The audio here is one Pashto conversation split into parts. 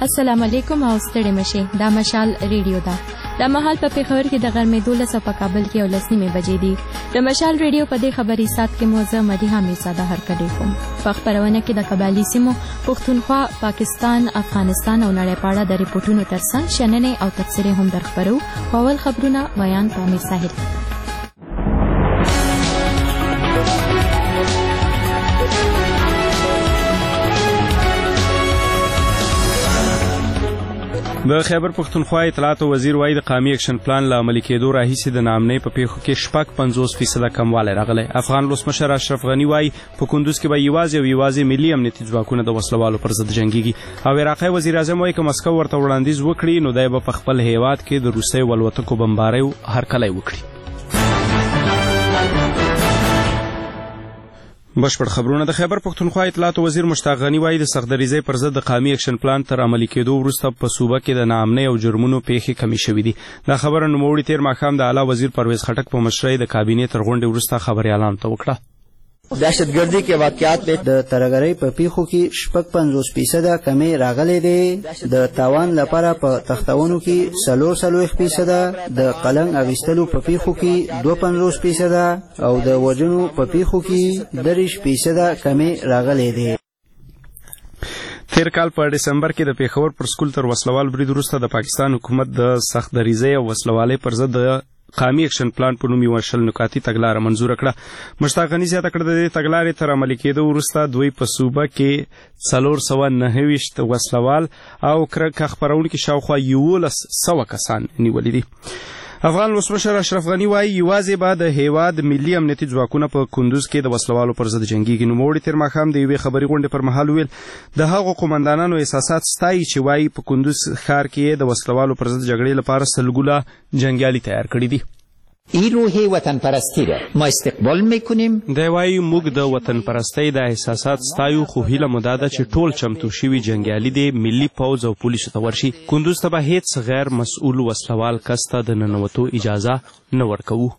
السلام علیکم او ستړي مشه دا مشال ریډیو دا د مهال په پیښور کې د غرمې 12 په کابل کې او 10 بجې دي د مشال ریډیو په دې خبري سات کې موزه مدیحه میصاده هر کډې کوم په خبرونه کې د قبایلی سیمو پښتونخوا پاکستان افغانستان او نړۍ په اړه د ریپورتونو ترڅنګ شننې او تفسیرې هم درخبرو اول خبرونه بیان په امیر ساحل د خیبر پښتونخوا اطلاعات وزیر وایي د قومي اکشن پلان له عملي کېدو راهیسې د ناامنۍ په پیښو کې 50% کموالی راغلی. افغان ولسمشر اشرف غني وایي په کندوز کې به یوازې ملي امنیتي ځواکونه د وسلوالو پر ضد جنګیږي او عراقي وزیر اعظم وایي که مسکو ورته وړاندیز وکړي نو دی به په خپل هیواد کې د روسي ولوتکو بمباریو هرکلی وکړي. بشپړ خبرونه. د خیبر پښتونخوا اطلاعات وزیر مشتاق غني وایي د سختدریزۍ پر ضد د قومي اکشن پلان تر عملي کېدو وروسته په صوبه کې د ناامنۍ او جرمونو پیښې کمې شوې دي. دا خبره نوموړي تیر ماښام د اعلی وزیر پرویز خټک په مشرۍ د کابینې تر غونډې وروسته خبریالانو ته وکړه. دهشتګردي کې واقعیات د ترګرۍ په پیښو کې 50% کمی راغلي دي. د تاوان لپاره په تختونو کې 40% د قلم اغیستلو په پیښو کې 52% او د وژنو په پیښو کې 30% کمی راغلي دي. تیر کال په دسمبر کې د پیښور پر سکول تر وسلوال برید وروسته د پاکستان حکومت د سختدریزۍ او وسلوالۍ پر ضد د قومي اکشن پلان په نوم یوه 20 نکاتي تګلاره منظوره کړه. مشتاق غني زیاته کړه د دې تګلارې تر عملي کېدو وروسته دوی په صوبه کې 429 وسلوال او کرکه خپرونکي شاوخوا 1100 کسان نیولي دي. افغان ولسمشر اشرف غني وایي یوازې به د هیواد ملي امنیتي ځواکونه په کندوز کې د وسلوالو پر ضد جنګیږي. نوموړي تیر ماښام د یوې خبري غونډې پر مهال ویل د هغو قومندانانو احساسات ستایي چې وایي په کندوز ښار کې د وسلوالو پر ضد جګړې لپاره سلګونه جنګیالي تیار کړي دي. این روح وطن پرستی را ما استقبال میکنیم. دی وایي موږ د وطن پرستۍ د احساسات ستایو خو هیله مو دا ده چې ټول چمتو شوي جنګیالي دې ملي پوځ او پولیسو ته ورشي. کندوز ته به هیڅ غیر مسؤل وسلوال کس ته د ننوتو اجازه نه ورکوو.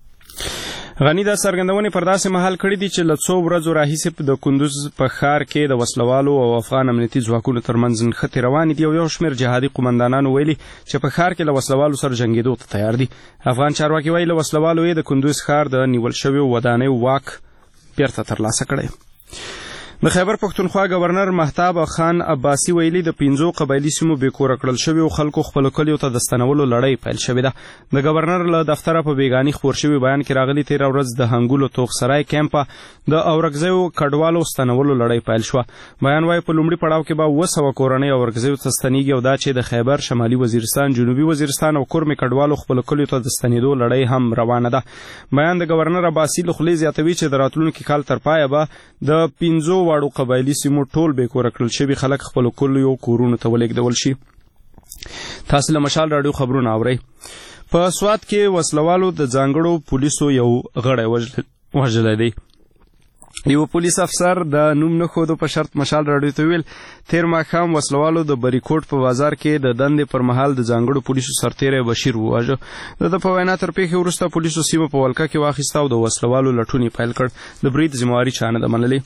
غني دا څرګندونې پر داسې مهال کړي دي چې له څو ورځو راهیسې د کندوز په ښار کې د وسلوالو او افغان امنیتي ځواکونو ترمنځ نښتې روانې دي او یو شمېر جهادي قومندانانو ویلي چې په ښار کې له وسلوالو سره جنګېدو ته تیار دي. افغان چارواکي وایي له وسلوالو یې د کندوز ښار د نیول شویو ودانیو واک بیرته ترلاسه کړی. د خیبر پښتونخوا گورنر مهتاب خان عباسي ویلي د 5 قبایلی سیمو بېکوره کړل شویو خلکو خپلو کلیو ته د ستنولو لړۍ پیل شوې ده. د گورنر له دفتره په بیګاني خپور شوي بیان کې راغلي تېره ورځ د هنګولو توغسرای کیمپه د اورکزیو کډوالو ستنولو لړۍ پیل شوه. بیان وایي په لومړي پړاو کې به 200 کورنۍ اورکزیو ته ستنېږي او دا چې د خیبر شمالي وزیرستان جنوبي وزیرستان او کورمې کډوالو خپلو کلیو ته د ستنېدو لړۍ هم روانه ده. بیان د گورنر عباسي له خولې زیاتوي چې د راتلونکي کال تر پایه به د 5 واړو قبایلي سیمو ټول بېکوره کړل شوي خلک خپلو کلیو کورونو ته ولېږدول شي. تاسو له مشال راډیو خبرونه اورئ. په سوات کې وسلوالو د ځانګړو پولیسو یو غړی وژلی دی. یو پولیس افسر د نوم نه ښودو په شرط مشال راډیو ته ویل تیر ماښام وسلوالو د بریکوټ په بازار کې د دندې پر مهال د ځانګړو پولیسو سرتیری بشیر وواژه. د په وینا تر پیښې وروسته پولیسو سیمه په ولکه کې واخیسته او د وسلوالو لټون یې پیل کړ. د برید ذمهواري چا نه ده منلې.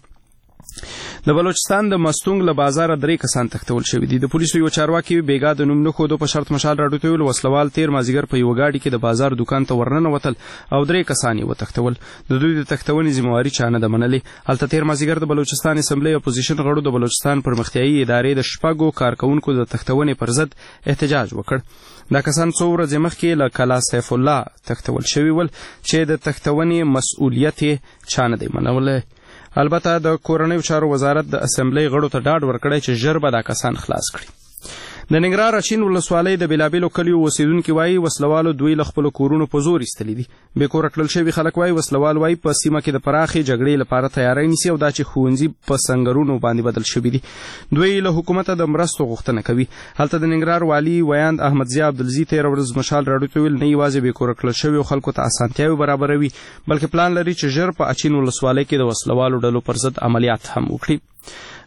د بلوچستان د مستونګ له بازاره 3 کسان تښتول شوي دي. د پولیسو یو چارواکي بیګا د نوم نه ښودو په شرط مشال راډیو ته ویل وسلوال تیر مازدیګر په یوه ګاډي کې د بازار دکان ته ورننوتل او 3 کسان یې وتښتول. د دوی د تښتونې ذمهواري چا نه ده منلې. هلته تیر مازدیګر د بلوچستان اسمبلۍ اپوزیشن غړو د بلوچستان پرمختیایي ادارې د 6 کارکوونکو د تښتونې پر ضد احتجاج وکړ. دا کسان څو ورځې مخکې له کلا سیف الله تښتول شوي ول چې د تښتونې مسؤلیت یې چا نه دی منولی. البته د کورنیو چارو وزارت د اسمبلۍ غړو ته ډاډ ورکړی چې ژر به دا کسان خلاص کړي. د ننګرهار اچین ولسوالۍ د بېلابېلو کلیو اوسېدونکي وایي وسلوالو دوی له خپلو کورونو په زور ایستلي دي. بېکوره کړل شوي خلک وایي وسلوال وایي په سیمه کې د پراخې جګړې لپاره تیاری نیسي او دا چې ښوونځي په سنګرونو باندې بدل شوي دي. دوی له حکومته د مرستو غوښتنه کوي. هلته د ننګرهار والي ویاند احمدضیا عبدالزي تېره ورځ مشال راډیو ته ویل نه یوازې بېکوره کړل شویو خلکو ته اسانتیاوې برابروي بلکې پلان لري چې ژر په اچین ولسوالۍ کې د وسلوالو ډلو پر ضد عملیات هم وکړي.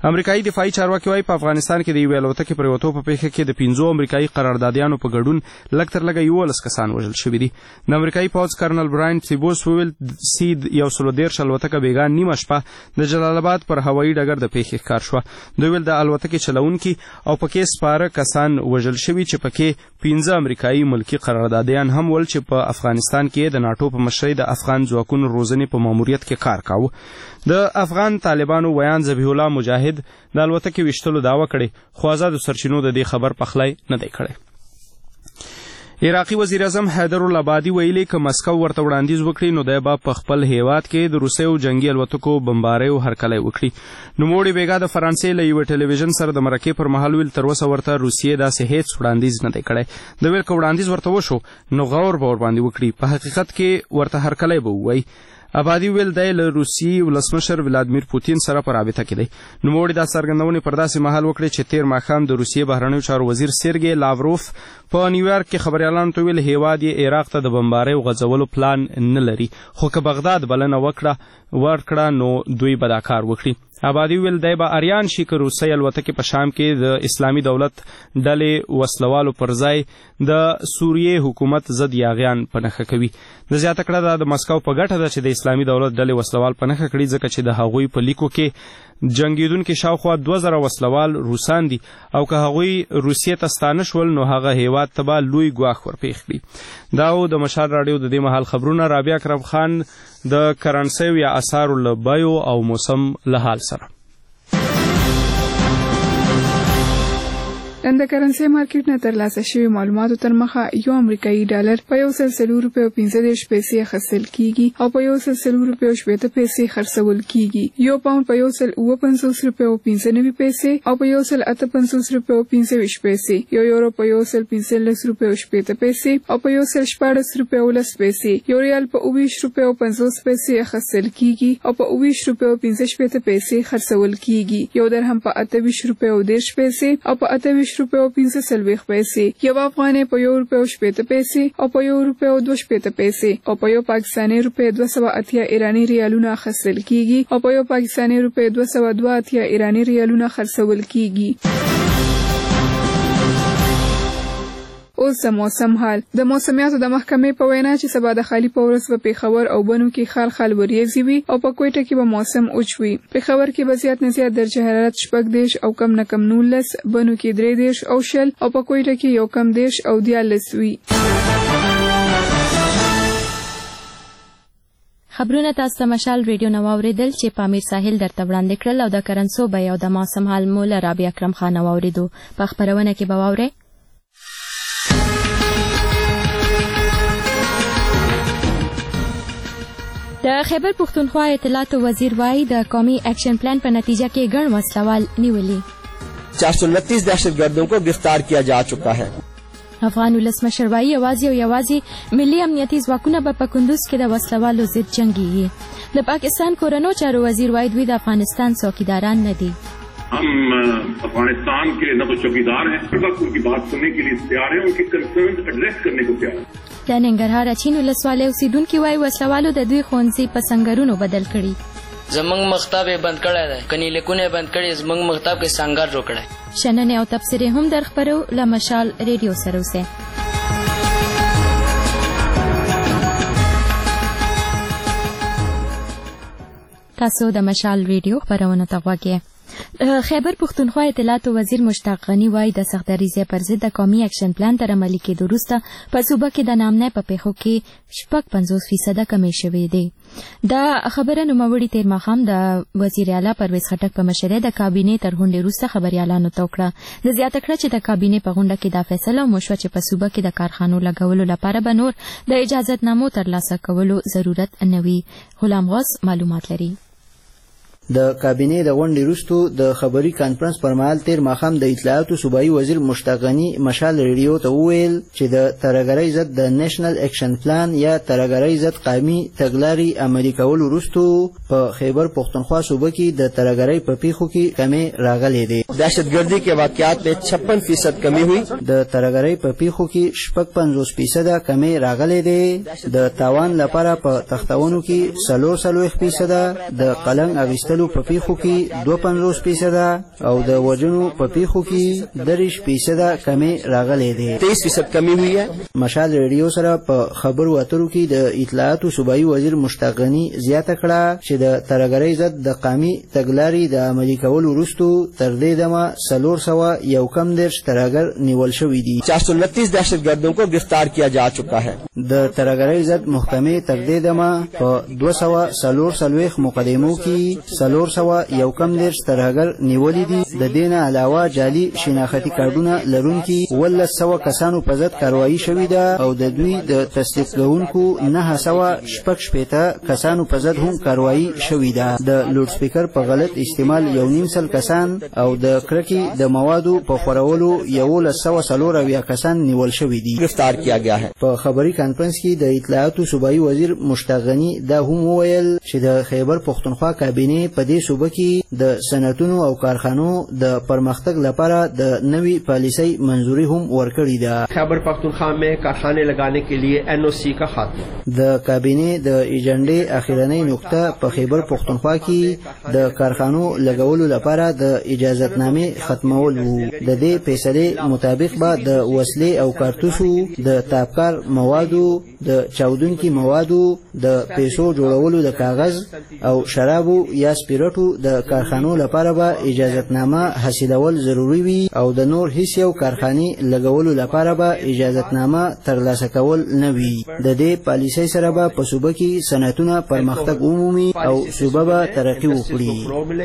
امریکایي دفاعي چارواکي وايي په افغانستان کې د یوې الوتکې پرېوتو په پیښه کې د 5 امریکایي قراردادیانو په ګډون لږ تر لږه 11 کسان وژل شوي دي. د امریکایي پوځ کرنل براین تیبوس وویل چې 113 الوتکه بیګا نیمه شپه د جلال آباد پر هوایي ډګر د پیښې ښکار شوه. دوی ویل د الوتکې چلونکي او پکې سپاره کسان وژل شوي چې پکې 15 امریکایي ملکي قراردادیان هم ول چې په افغانستان کې د ناټو په مشرۍ د افغان ځواکونو روزنې په ماموریت کې کار کاوه. د افغان طالبانو ویان ذبیح الله مجاهد د الوتکې ویشتلو دعوه کړې، خو آزادو سرچینو د دې خبر پخلی نه دی کړی. عراقي وزیر اعظم حیدر العبادي ویلي که مسکو ورته وړاندیز وکړي نو دی به په خپل هیواد کې د روسیو جنگي الوتکو بمباریو هرکلی وکړي. نوموړي بیګا د فرانسې له یوې ټلویزیون سره د مرکې پر مهال ویل تر اوسه ورته روسیې داسې هیڅ وړاندیز نه دی کړی. د ویل که وړاندیز ورته وشو نو غور به ورباندې وکړي، په حقیقت کې ورته هرکلی به ووایي. آبادي ویل دی له روسي ولسمشر ولادیمیر پوتین سره په رابطه کې دی. نوموړي دا څرګندونې پر داسې مهال وکړې چې تیر ماښام د روسیې بهرنیو چارو وزیر سرګی لاوروف په نیویارک کې خبریالانو ته ویل هیواد یې عراق ته د بمباریو غځولو پلان نه لري، خو که بغداد بلنه ورکړه نو دوی به دا کار وکړي. آبادي ویل دی به اریان شي که روسۍ الوتکې په شام کې د اسلامي دولت ډلې وسلوالو پر ځای د سوریې حکومت ضد یاغیان په نښه کوي. د زیاته کړه دا د مسکو په ګټه ده چې د اسلامي دولت ډلې وسلوال په نښه کړي، ځکه چې د هغوی په لیکو کې جنګیدونکي شاوخوا 2000 وسلوال روسان دي او که هغوی روسیې ته ستانه شول نو هغه هیواد ته به لوی ګواښ ورپېښ کړي. دا و د مشال راډیو د دې مهال خبرونه. رابعه اکرم خان د کرنسیو یا اسعارو له بیو او موسم له حال سره. د کرنسي مارکیټ نه ترلاسه شوی معلوماتو تر مخه یو امریکایي ډالر په 140 روپیو 15 پیسې اخیستل کیږي او په 140 روپیو 70 پیسې خرڅول کیږي. یو پاوند په 150 روپیو 95 پیسې او په 158 روپیو 25 پیسې، یو یورو په 115 روپیو 70 پیسې او په 114 روپیو 10 پیسې، یو ریال په 20 روپیو 50 پیسې اخیستل کیږي او په 20 روپیو 15 پیسې خرڅول کیږي. یو درهم په 28 روپیو 10 پیسې او په 28 روپیو 15 پیسې، یو افغانۍ په 1 روپیو 70 پیسې او په 1 روپیو 2 پیسې او په یو پاکستاني روپیو 280 ایرانی ریالونه اخیستل کیږي او په یو پاکستاني روپیو 282 ایرانی ریالونه خرڅول کیږي. اوس د موسم حال. د موسمیاتو د محکمې په وینا چې سبا د خالي په ورځ په پیښور او بنو کې خال وریځي وي او په کوټه کې به موسم اوچ وي. پیښور کې به زیات نه زیات درجه حرارت 14 او کم نه کم 19، بنو کې 13 او 10 او په کوټه کې یو کم 10 او 14 وي. خبرونه تاسو ته مشال ریډیو نو اوریدل چې پامیر ساحل درته وړاندې کړل او د کرنسو به یو د موسم حال مولا رابعه اکرم خان اوریدو. په خبرونه کې به واورئ د خیبر پختونخوا اطلاعاتو وزیر وایي د قومي ایکشن پلان په نتیجه کې ګڼ وسلوال نیولي. 429 दहशतगर्दों को गिरफ्तार किया जा चुका है. افغان ولسمشر وایي یوازې ملي امنیتي ځواکونه به په کندوز کې د وسلوالو ضد جنګيږي. د پاکستان کورنو چارو وزیر وایي دوی د افغانستان څوکیداران نه دي. हम अफगानिस्तान के न तो चौकीदार हैं, उनकी बात सुनने के लिए तैयार हैं, उनके कंसर्न एड्रेस करने को तैयार हैं. د ننګرهار اچین ولسوالۍ اوسیدونکي وایي وسلوالو د دوی ښوونځي په سنګرونو بدل کړي. زمونږ مکتب یې بند کړی دی، کني لیکونه بند کړي، زمونږ مکتب کې سنګر جوړ کړی. شننې او تبصرې هم در خپرو له مشال ریډیو سره اوسئ. تاسو د مشال ریډیو خبرونه ته غوږ یې. خیبر پختونخوا اطلاعاتو وزیر مشتاق غنی وایي د سختدریزۍ پر ضد د قومي اکشن پلان تر عملي کېدو وروسته په صوبه کې د نامنۍ په پیښو کې 55% کمی شوې دی. دا خبره نوموړي تیر ماښام د وزیر اعلی پرویز خټک په مشرۍ د کابینې تر غونډې وروسته خبریالانو ته وکړه. د زیاته کړه چې د کابینې په غونډه کې دا فیصله وشوه چې په صوبه کې د کارخانو لګولو لپاره به نور د اجازتنامو ترلاسه کولو ضرورت نه وي. غلام غوث معلومات لري. د کابینې د غونډې وروسته د خبري کانفرنس پر مهال تیر ماښام د اطلاعاتو صوبایي وزیر مشتاق غني مشال ریډیو ته وویل چې د ترهګرۍ ضد د نیشنل ایکشن پلان یا ترهګرۍ ضد قومي تګلارې عملي کولو وروسته په خیبر پختونخوا صوبه کې د ترهګرۍ په پیښو کې کمی راغلې ده. दहशतगर्दी के वाकयात में 56% कमी हुई. د ترهګرۍ په پیښو کې 55% کمی راغلې ده. د تاوان لپاره په تختونو کې 40% د قلم اغیستل وتلو په پیښو کې 52% او د وژنو په پیښو کې 30% کمی راغلې ده. 23% کمی हुई है. مشال ریډیو سره په خبرو اترو کې د اطلاعاتو صوبایي وزیر مشتاق غني زیاته کړه چې د ترهګرۍ ضد د قامي تګلارې د عملي کولو وروسته تر دې دمه 411 ترهګر نیول شوي دي. 429 दहशतगर्दों को गिरफ्तार किया जा चुका है. د ترهګرۍ ضد محکمې تر دې دمه په 244 مقدمو کې 411 ترهګر نیولې دي. د دې نه علاوه جعلي شناختی کارډونه لرونکي 1100 کسانو په ضد کاروایی شوې ده او د دوی د تصدیق کوونکو 916 کسانو په ضد هم کاروایی شوې ده. د لوډ سپیکر په غلط استعمال 1.5 کسان او د کرکې د موادو په خورولو 1140 کسان نیول شوي دي. गिरफ्तार किया गया है. په خبري کانفرنس کې د اطلاعاتو صوبایي وزیر مشتاق غني دا هم وویل چې د خیبر پختونخوا کابینه په دې صوبه کې د صنعتونو او کارخانو د پرمختګ لپاره د نوي پالیسۍ منظوري هم ورکړې ده. خیبر پختونخوا में कारखाने लगाने के लिए NOC का खात्मा. د کابینه د ایجنډې اخیرنۍ نقطه په خیبر پختونخوا کې د کارخانو لګولو لپاره د اجازهتنامې ختمول وو. د دې فیصلې مطابق به د وسلې او کارتوسو د تابکار موادو د چاودونکي موادو د پیسو جوړولو د کاغذ او شرابو یا سپیرټو د کارخانو لپاره به اجازهتنامه حاصلول ضروری وي او د نور هیڅ یو کارخانه لګولو لپاره به اجازهتنامه ترلاسه کول نه وي. د دې پالیسۍ سره به په صوبه کې صنعتونه پرمختګ عمومي او صوبه به ترقی وکړي.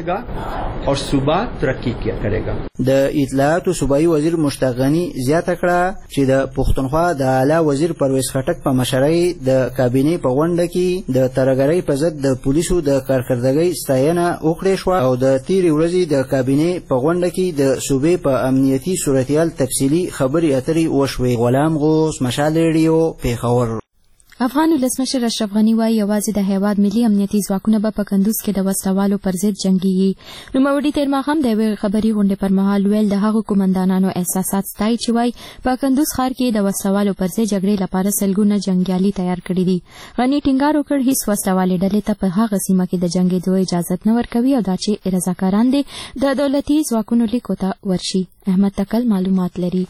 د اطلاعاتو صوبایي وزیر مشتاق غني زیاته کړه چې د پښتونخوا د اعلی وزیر پرویز خټک په مشرۍ د کابینې په غونډه کې د ترهګرۍ په ضد د پولیسو د کارکردګۍ ستاینه وکړې شوه او د تیرې ورځې د کابینې په غونډه کې د صوبې په امنیتي صورتحال تفصیلي خبرې اترې وشوې. غلام غوث، مشال ریډیو، پیښور. افغان ولسمشر اشرف غني وايي یوازې د هیواد ملي امنیتي ځواکونه به په کندوز کې د وسلوالو پر ضد جنګيږي. نوموړي تیر ماښام د یوې خبري غونډې پر مهال ویل د هغو قومندانانو احساسات ستایي چې وايي په کندوز ښار کې د وسلوالو پر ضد جګړې لپاره سلګونه جنګیالي تیار کړي دي. غني ټینګار وکړ هیڅ وسلوالې ډلې ته په هغه سیمه کې د جنګېدو اجازه نه ورکوي او دا چې رضاکاران دي د دولتي ځواکونو لیکو ته ورشي. احمد تکل معلومات لري.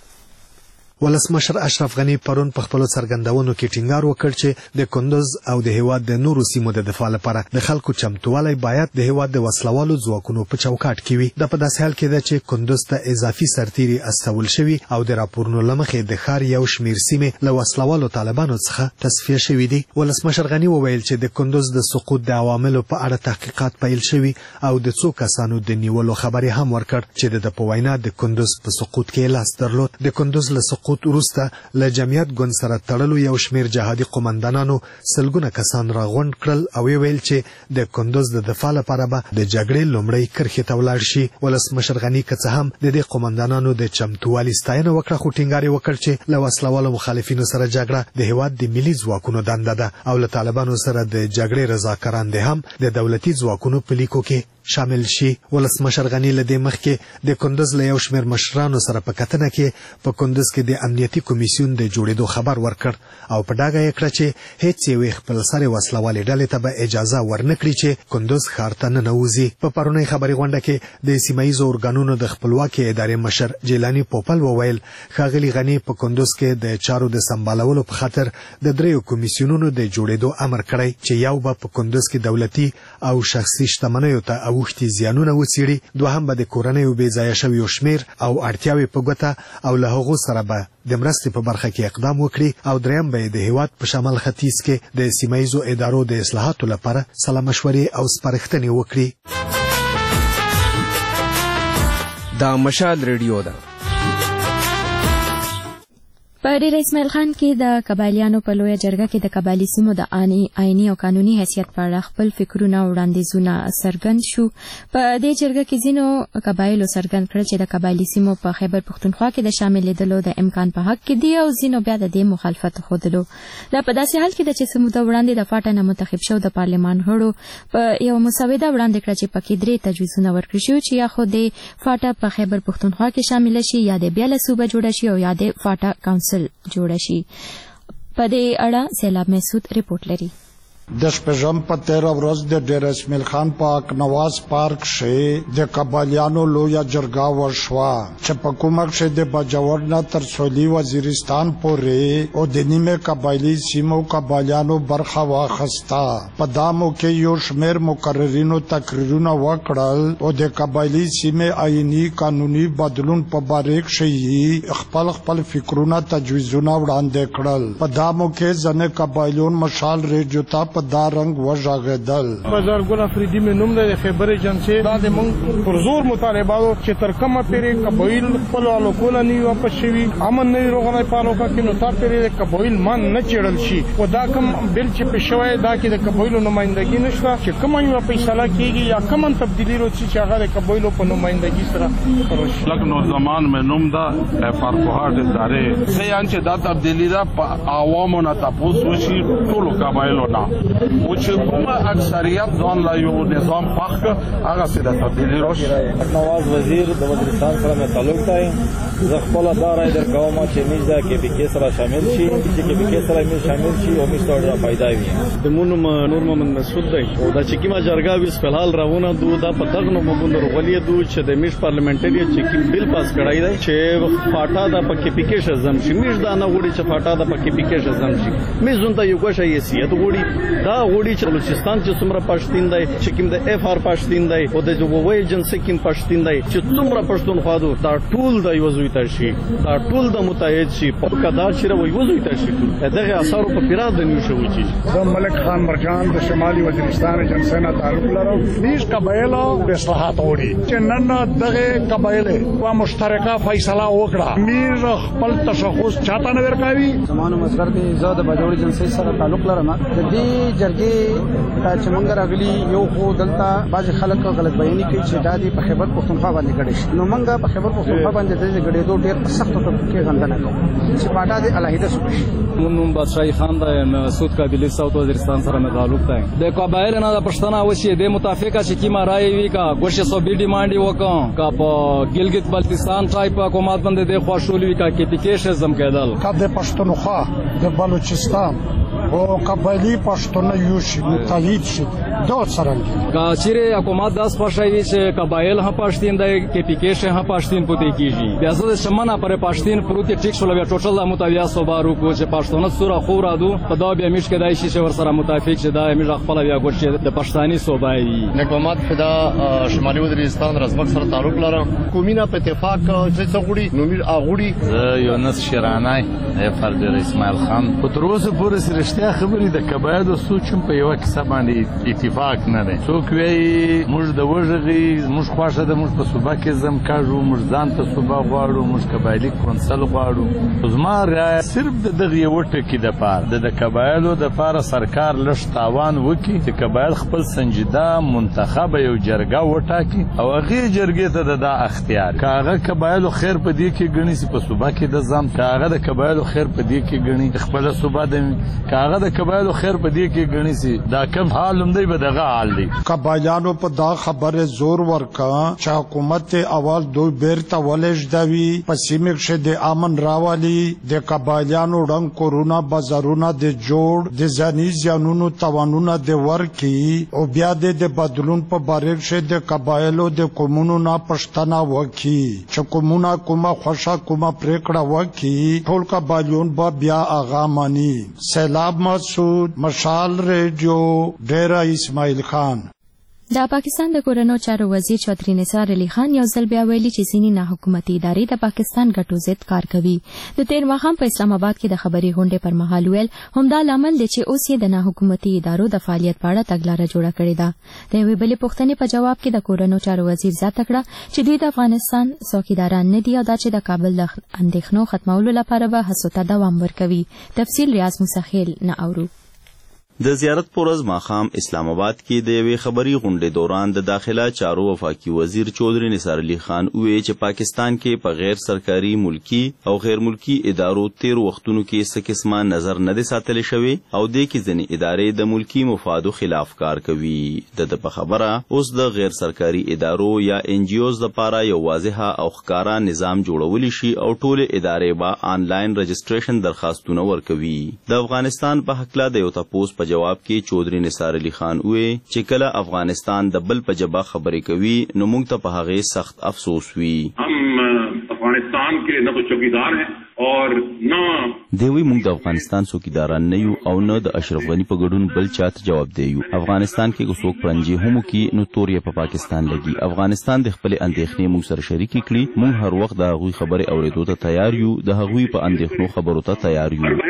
ولسمشر اشرف غني پرون په خپل څرګندونو کې ټینګار وکړ چې د کندوز او د هیواد د نورو سیمو د دفاع لپاره د خلکو چمتووالی باید د هیواد د وسلوالو ځواکونو په چوکاټ کې وي. د په داسې حال کې ده چې کندوز ته اضافي سرتیري استول شوي او د راپورونو له مخې د ښار یو شمیر سیمې له وسلوالو طالبانو څخه تصفیه شوي دي. ولسمشر غني وویل چې د کندوز د سقوط د عواملو په اړه تحقیقات پیل شوي او د څو کسانو د نیولو خبرې هم ورکړ چې د په وینا د کندوز په سقوط کې لاس درلود. د کندوز له سقوط وروسته له جمعیت ګوند سره تړلو یو شمیر جهادي قومندانانو سلګونه کسان راغونډ کړل او ویل چې د کندوز د دفاع لپاره به د جګړې لومړی کرښې ته ولاړ شي. ولسمشر غني که څه هم د دې قومندانانو د چمتووالي ستاینه وکړه خو ټینګار یې وکړ چې له وسلوالو مخالفینو سره جګړه د هیواد د ملي ځواکونو دنده ده او له طالبانو سره د جګړې رضاکاران دي هم د دولتي ځواکونو په لیکو کې شامل شي. ولسمشر غني له دې مخکې د کندوز له یو شمیر مشرانو سره په کتنه کې په کندوز کې د امنیتي کمیسیون د جوړېدو خبر ورکړ او په ډاګه یې کړه چې هیڅ یوې خپلسرې وسلوالې ډلې ته به اجازه ورنکړي چې کندوز ښار ته ننوځي. په پرونۍ خبري غونډه کې د سیمه ییزو ارګانونو د خپلواکۍ ادارې مشر جیلاني پوپل وویل ښاغلي غني په کندوز کې د چارو د سمبالولو په خاطر د 3 کمیسیونونو د جوړېدو امر کړی چې یو به په کندوز کې دولتي او شخصي شتمنیو ته اوښتي زیانونه وڅېړي، دوهم به د کورنیو بې ځایه شویو شمیر او اړتیاوې په ګوته او له هغو سره به د مرستې په برخه کې اقدام وکړي او دریم به د هیواد په شمال ختیځ کې د سیمه ییزو ادارو د اصلاحاتو لپاره سلا مشورې او سپارښتنې وکړي. دا مشال ریډیو ده. په ډیر اسماعیل خان کې د قبایلیانو په لویه جرګه کې د قبایلی سیمو د آئینی او قانوني حیثیت په اړه خپل فکرونه او وړاندیزونه څرګند شو. په دې جرګه کې ځینو قبایلو څرګند کړل چې د قبایلی سیمو په خیبر پښتونخوا کې د شاملېدلو د امکان په حق کې دي او ځینو بیا د دې مخالفت ښودلو. دا په داسې حال کې ده چې څه موده وړاندې د فاټا نه منتخب شو د پارلمان غړو په یو مسوده وړاندې کړه چې پکې 3 تجویزونه ورکړل شوي چې یا خو د فاټا په خیبر پښتونخوا کې شامل شي یا د بیا له صوبه جوړه شي او یا د فاټا کونسل جوړه شي. په دې اړه سیلاب محسود رپورټ لري. د شپږم په 13 ورځ د ډیر اسماعیل خان پاک نواز پارک کې د قبایلیانو لویه جرګه وشوه چې په کومه کې د بجاور نه تر سویلي وزیرستان پورې او د نیمه قبایلی سیمو قبایلیانو برخه واخیسته. په دامو کې یو شمېر مقررینو تقریرونه وکړل او د قبایلی سیمې آئینی قانوني بدلون په باره کې خپل فکرونه تجویزونه وړاندې کړل. په دامو کې ځنې قبایلیون مشال ریډیو ته په دا رنګ وژغېدل. بازار ګل افریدي مې نوم دی، خیبر ایجنسي دا د موږ پر زور مطالبه چې تر کومه پورې قبایل خپل الکول نه واپس شي، امن نه روغنه پالوکا کې نو تر پورې قبایل مان نه چړل شي. او دا کوم بل چې پښوی دا کې د قبایلو نمائندګي نشته چې کوم یو فیصله کیږي یا کوم تبدیلی راځي چې هغه د قبایلو په نمائندګي سره پروش لکه زمان مې نوم دا فرقوهات ادارې سیان چې دا تبدیلی دا په عوامو نه تاسو وشي ټول قبایلو نه او چې کومه اکثریت ځان لا یو نظام پخ هغه څه د تبدیلی روش. نواز وزیر د وزیرستان سره مې تعلق دی. زه خپل دا رائے درکوم چې موږ د کې پی کې سره شامل شي، چې کې پی کې سره موږ شامل شي او موږ ته فائدہ وي. د مونږ نور محمد مسعود دی او دا چې کیما جرګه ویس په حال راونه دوه دا په دغه نو مبوند رغلیه دوه چې د میش پارلیمنټری چې کیم بل پاس کړای دی چې فاټا د پکې پی کې شزم شي. موږ دا نه وړي چې فاټا د پکې پی کې شزم شي. موږ زونته یو کوشش یې سیات وړي دا وړي چې بلوچستان چې څومره پښتون دی چې کیم د اف ار پښتون دی او د جوړوي ایجنسی کیم پښتون دی چې څومره پښتونخوا دو دا ټول د یوزوي تشي دا ټول د متحد شي په کدا چې وي وزوي تشي دغه اثر په پیرا د نیو شوی چې زه ملک خان مرجان د شمالي وزیرستان ایجنسی نه تعلق لرم. دیش قبایلو د اصلاحات وړي چې نن دغه قبایله وا مشترکه فیصله وکړه. میر خپل تشخص چاته نه ورکاوي. زمانو مصغر دی زه د بجوړ ایجنسی سره تعلق لرم. د دې جرګې ته چې مونږ راغلي یو خو دلته بعض خلک غلط بیانې کوي چې دا د خیبر پښتونخوا باندې کړي شي. نو مونږ په خیبر پښتونخوا باندې د غړېدو ډېر سخت کې غندنه کوو چې پاټا د الهیده سو شي. مونږ بادشاہي خان د مسعود قابلی ساوت وزیرستان سره مې تعلق دی. د قبایل نه د پښتنه وشي د متافقه چې کیما رائے وی کا کوشش سو بي ډیماند وکم کا په ګلګت بلتستان ټایپ حکومت باندې د خوشول وی کا کې پکې زم کېدل کا د پښتونخوا د بلوچستان او قبایلی پښتون یو شي متحد شي دا څنګه کا چیرې حکومت داس پښایي چې قبایل هم پښتون دی کې پکې هم پښتون پوتې کیږي. بیا زه شمنه پر پښتون پروت ټیک شول بیا ټوټل متویا صوبارو کو چې پښتون سره خو رادو په دا بیا مش کې دای شي چې ور سره متافق شه دا مش خپل بیا ګوښه د پښتاني صوبایي حکومت فدا شمالي وزیرستان رزمک سره تعلق لرم. کومینه په اتفاق چې څغړي نومیر اغوړي یونس شیرانای فرد اسماعیل خان په تر اوسه پورې سرشتیا خبرې د قبایلو سوچم په یو کیسه باندې اتفاق نه دی. څوک وی موږ د وژغي موږ خواشه د موږ په صوبه کې زم کاژو موږ ځان ته صوبه غواړو موږ قبایلی کونسل غواړو. زما رائے صرف د دغه یو ټکی د پاره د قبایلو د پاره سرکار لښ تاوان وکي چې قبایل خپل سنجیده منتخب یو جرګه وټاکي او هغه جرګې ته د اختیار کاغه قبایلو خیر په دې کې غني سي په صوبه کې د ځم کاغه د قبایلو خیر په دې کې غني خپل صوبه د کاغه د قبایلو خیر په دې کې غني سي دا کوم حال هم دی به دغه حال دی. قبایلانو په دا خبره زور ورکا چې حکومت اول دوی بیرته ولش دوی په سیمه کې د امن راوالي د قبایلانو رنگ کورونا بازارونه د جوړ د ځاني ځانونو توانونه د ورکی او بیا د بدلون په باره کې د قبایلو د قومونو نه پښتنه وکي چې قومونه کومه خوشا کومه پریکړه وکي ټول قبایلون به بیا اغا مانی. سیلاب مسعود مشال ریډیو ډیرا اسماعیل خان. د پاکستان د کورونو چارو وزیر چودھری نثار علي خان یو ځل بیا ویلي چې ځینې ناحکومتي ادارې د پاکستان ګټو ضد کار کوي. د تیر ماښام په اسلام آباد کې د خبري غونډې پر مهال ویل همدا لامل دی چې اوس یې د ناحکومتي ادارو د فعالیت په اړه تګلاره جوړه کړې ده. د یوې بلې پوښتنې په جواب کې د کورونو چارو وزیر زیاته کړه چې دوی د افغانستان څوکیداران نه دي او دا چې د کابل د اندېښنو ختمولو لپاره به هڅو ته دوام ورکوي. تفصیل ریاض موسیخیل نه اورو. د زیارت پورز ماخام اسلام آباد کې د یوې خبري غونډې دوران د داخله چارو وفاقي وزیر چودھری نثار علي خان وویل چې پاکستان کې په غیر سرکاري ملکی او غیر ملکی ادارو تیر وختونو کې څه قسمه نظر نه دی ساتل شوی او د کې ځینې ادارې د ملکی مفادو خلاف کار کوي. د په خبره اوس د غیر سرکاري ادارو یا ان جی اوز لپاره یو واضحه او ښکارا نظام جوړول شي او ټول ادارې به آنلاین رجسټریشن درخواستونه ورکوي. د افغانستان په حق لا د یو تاسو په جواب کې چودري نثار علي خان وې چې کله افغانستان د بل په جبا خبرې کوي نو موږ ته په هغه سخت افسوس وي. افغانستان के न तो चौकीदार हैं और न دوی موږ د افغانستان څوکیداران نه یو او نه د اشرف غنی په ګډون بل چاته جواب دیو. افغانستان کې څوک پرنجي هم کې نو تور یې په پاکستان لګي. افغانستان د خپل اندېښنې موږ سره شریک کړي. موږ هر وخت د هغوی خبرې اورېدو ته تیار یو. د هغوی په اندېښنو خبرو ته تیار یو.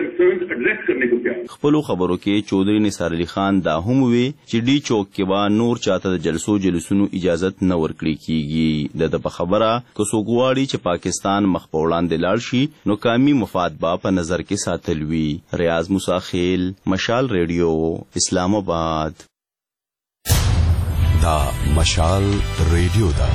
خپلو خبرو کې چودري نثار علي خان دا هم وی چې ډي چوک کې با نور چاته د جلسونو اجازت نه ورکړي کیږي. د په خبره که څوک غواړي چې پاکستان مخ په وړاندې لاړ شي نو قومي مفاد با په نظر کې ساتل وی. ریاض موسی خیل، مشال ریډیو، اسلام آباد. دا مشال ریډیو دا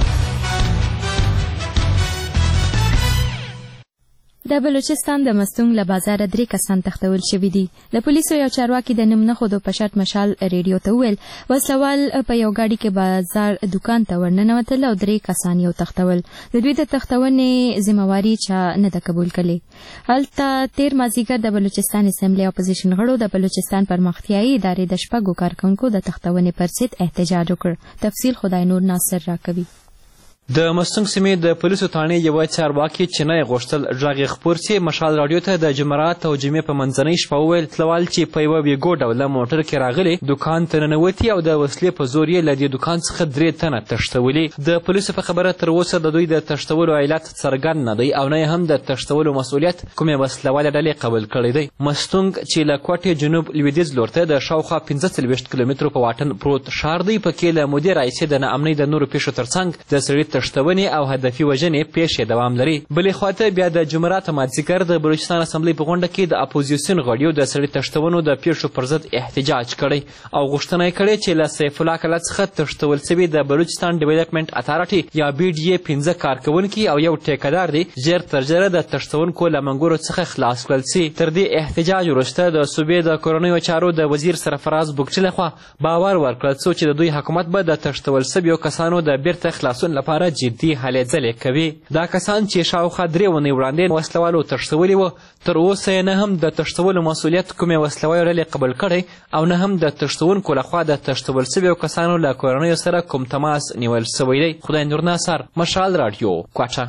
د بلوچستان د مستونګ له بازار 3 کسان تښتول شوي دي. د پولیسو یو چارواکي د نوم نه خودو په شرط مشال ریډیو ته وویل وسلوال په یو ګاډي کې بازار دکان ته ورننوتل او 3 کسان یو تښتول. د دوی د تښتونې ذمہواري چا نه ده قبول کړې. هلته تیر مازدیګر د بلوچستان اسمبلی اپوزیشن غړو د بلوچستان پرمختیایي ادارې د شپږو کارکونکو د تښتونې پر ضد احتجاج وکړ. تفصیل خدای نور ناصر راکوي. د مستونګ سیمې د پولیسو تانې یوه چارواکي چې نه یې غوښتل غږ یې خپور سي مشال راډیو ته د جمعرات او جمعې په منځنۍ شپه وویل تلوال چې په یوه ویګو ډوله موټر کې راغلي دکان ته ننوتي او د وسلې په زور یې له دې دکان څخه 3 تنه تښتولي. د پولیسو په خبره تر اوسه د دوی د تښتولو علت څرګند نه دی او نه هم د تښتولو مسؤلیت کومې وسلوالې ډلې قبول کړی دی. مستونګ چې له کوټې جنوب لویدیځ لور ته د شاوخوا 45 کیلومترو په واټن پروت ښار دی. پکې له مودې راهیسې د ناامنۍ د نورو پیښو ترڅنګ د سړي تښتونې او هدفي وژنې پیښې دوام لري. بلې خواته بیا د جمعرات مازدیګر د بلوچستان اسمبلی په غونډه کې د اپوزیسیون غړیو د سړي تښتونو د پیښو پر ضد احتجاج کړی او غوښتنه یې کړې چې له سیف الله کلا څخه تښتول سوي د بلوچستان ډیولپمنټ اتارټي یا بي ډي اې 15 کارکوونکي او یو ټیکهدار دی ژر تر ژره د تښتونکو له منګورو څخه خلاص کړل سي. تر دې احتجاج وروسته د صوبې د کورنیو چارو د وزیر سرفراز بوګچي لخوا باور ورکړل څو چې د دوی حکومت به د تښتول سویو کسانو د بیرته خلاصون لپاره جدي هلې ځلې کوي. دا کسان چې شاوخوا 3 ونې وړاندې وسلوالو تښتولي وو تر اوسه یې نه هم د تښتولو مسؤلیت کومې وسلوالې ډلې قبول کړی او نه هم د تښتونکو لخوا د تښتول سویو کسانو له کورنیو سره کوم تماس نیول سوی دی. خدای نور ناصر، مشال راډیو، کوټه.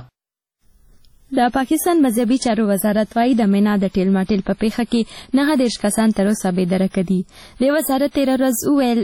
د پاکستان مذهبي چارو وزارت وايي د مینا د ټیل ماټیل په پیښه کې 9 کسان تر اوسه بېدرکه دي. د وزارت تېره ورځ وویل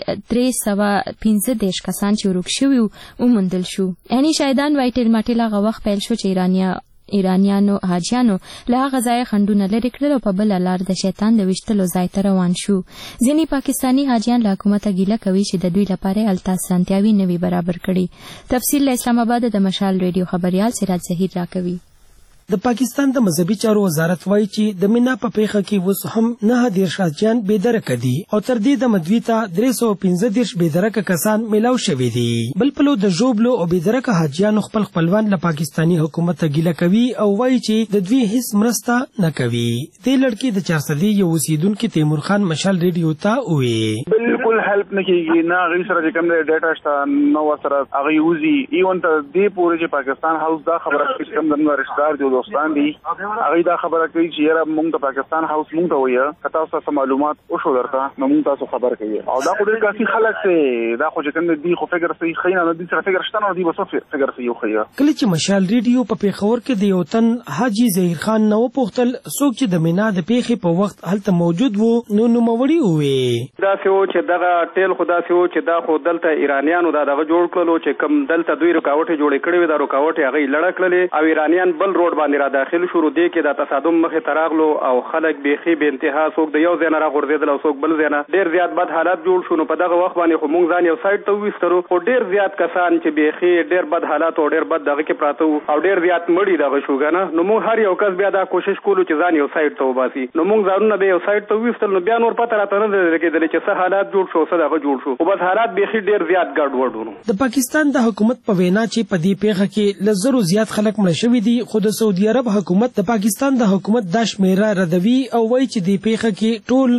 315 کسان چې ورک شوي وموندل شو. یعنې شاهدان وايي ټیل ماټیل هغه وخت پیل شو چې ایرانیانو حاجیانو له هغه ځایه خنډونه لرې کړل او په بله لار د شیطان د ویشتلو ځای ته روان شو. ځینې پاکستاني حاجیان له حکومته ګیله کوي چې د دوی لپاره هلته اسانتیاوې نه وي برابر کړي. تفصیل له اسلام آباد د مشال ریډیو خبریال سراج ظهیر راکوي. د پاکستان د مذهبي چارو وزارت وایي چې د مینا په پیښه کې اوس هم 9 حاجیان بېدرکه دي او تر دې د مدوي ته 315 بېدرکه کسان میلاو شوي دي. بل پلو د ژوبلو او بېدرکه حاجیانو خپل خپلوان له پاکستاني حکومت ګیله کوي او وایي چې د دوی هیڅ مرسته نه کوي. دې لړکې د چارسدي یو اوسیدونکي تیمور خان مشال ریډیو ته وویل بالکل هیلپ نه کیږي، نه هغوی سره چې کوم ډیټا شته نه ورسره هغوی وځي. ایون تر دې پورې چې پاکستان هاوس دا خبره کوي چې کوم زموږ رشتهدار دي دوستان دي هغوی دا خبره کوي چې یاره موږ د پاکستان هاوس موږ ته وایه که تاسو څه معلومات وشو درته نو موږ تاسو خبر کوي. او دا خو ډېر کافي خلک دی، دا خو چې کوم دی خو فکر صحیح ښیي نه، دوی سره فکر شته نه، دوی به څه فکر صحیح وښیي. کله چې مشال ریډیو په پېښور کې د یو تن حاجي ظهیر خان نه وپوښتل څوک چې د مینا د پیښې په وخت هلته موجود و نو نوموړي وویل داسې و چې دغه ټیل خو داسې و چې دا خو دلته ایرانیانو دا دغه جوړ کړلو چې کوم دلته دوی رکاوټې جوړې کړې وې دا رکاوټې هغوی لړه کړلې او ایرانیان بل روډ باندې را داخل شو. دې کې دا تصادم مخې ته راغلو او خلک بیخي بې انتها څوک د یو ځای نه راغورځېدل او څوک بل ځای نه. ډېر زیات بد حالات جوړ شو. نو په دغه وخت باندې خو موږ ځان یو سایډ ته وویستلو خو ډېر زیات کسان چې بیخي ډېر بد حالات او ډېر بد دغه کې پراته وو او ډېر زیات مړي دغه شو که نه. نو موږ هر یو کس بیا دا کوشش کولو چې ځان یو سایډ ته وباسي. نو موږ ځانونه بیا یو سایډ ته وویستل نو بیا نور پته راته نه ده لګېدلې چې څه حالات جوړ شو څه دغه جوړ شو خو بس حالات بیخي ډېر زیات ګډوډ وو. د پاکستان د حکومت په وینا چې په دې پیښه کې له 100 زیات خلک مړه شوي دي خو د سعودي عرب حکومت د پاکستان د حکومت دا شمیره ردوي او وایي چې دې پیښه کې ټول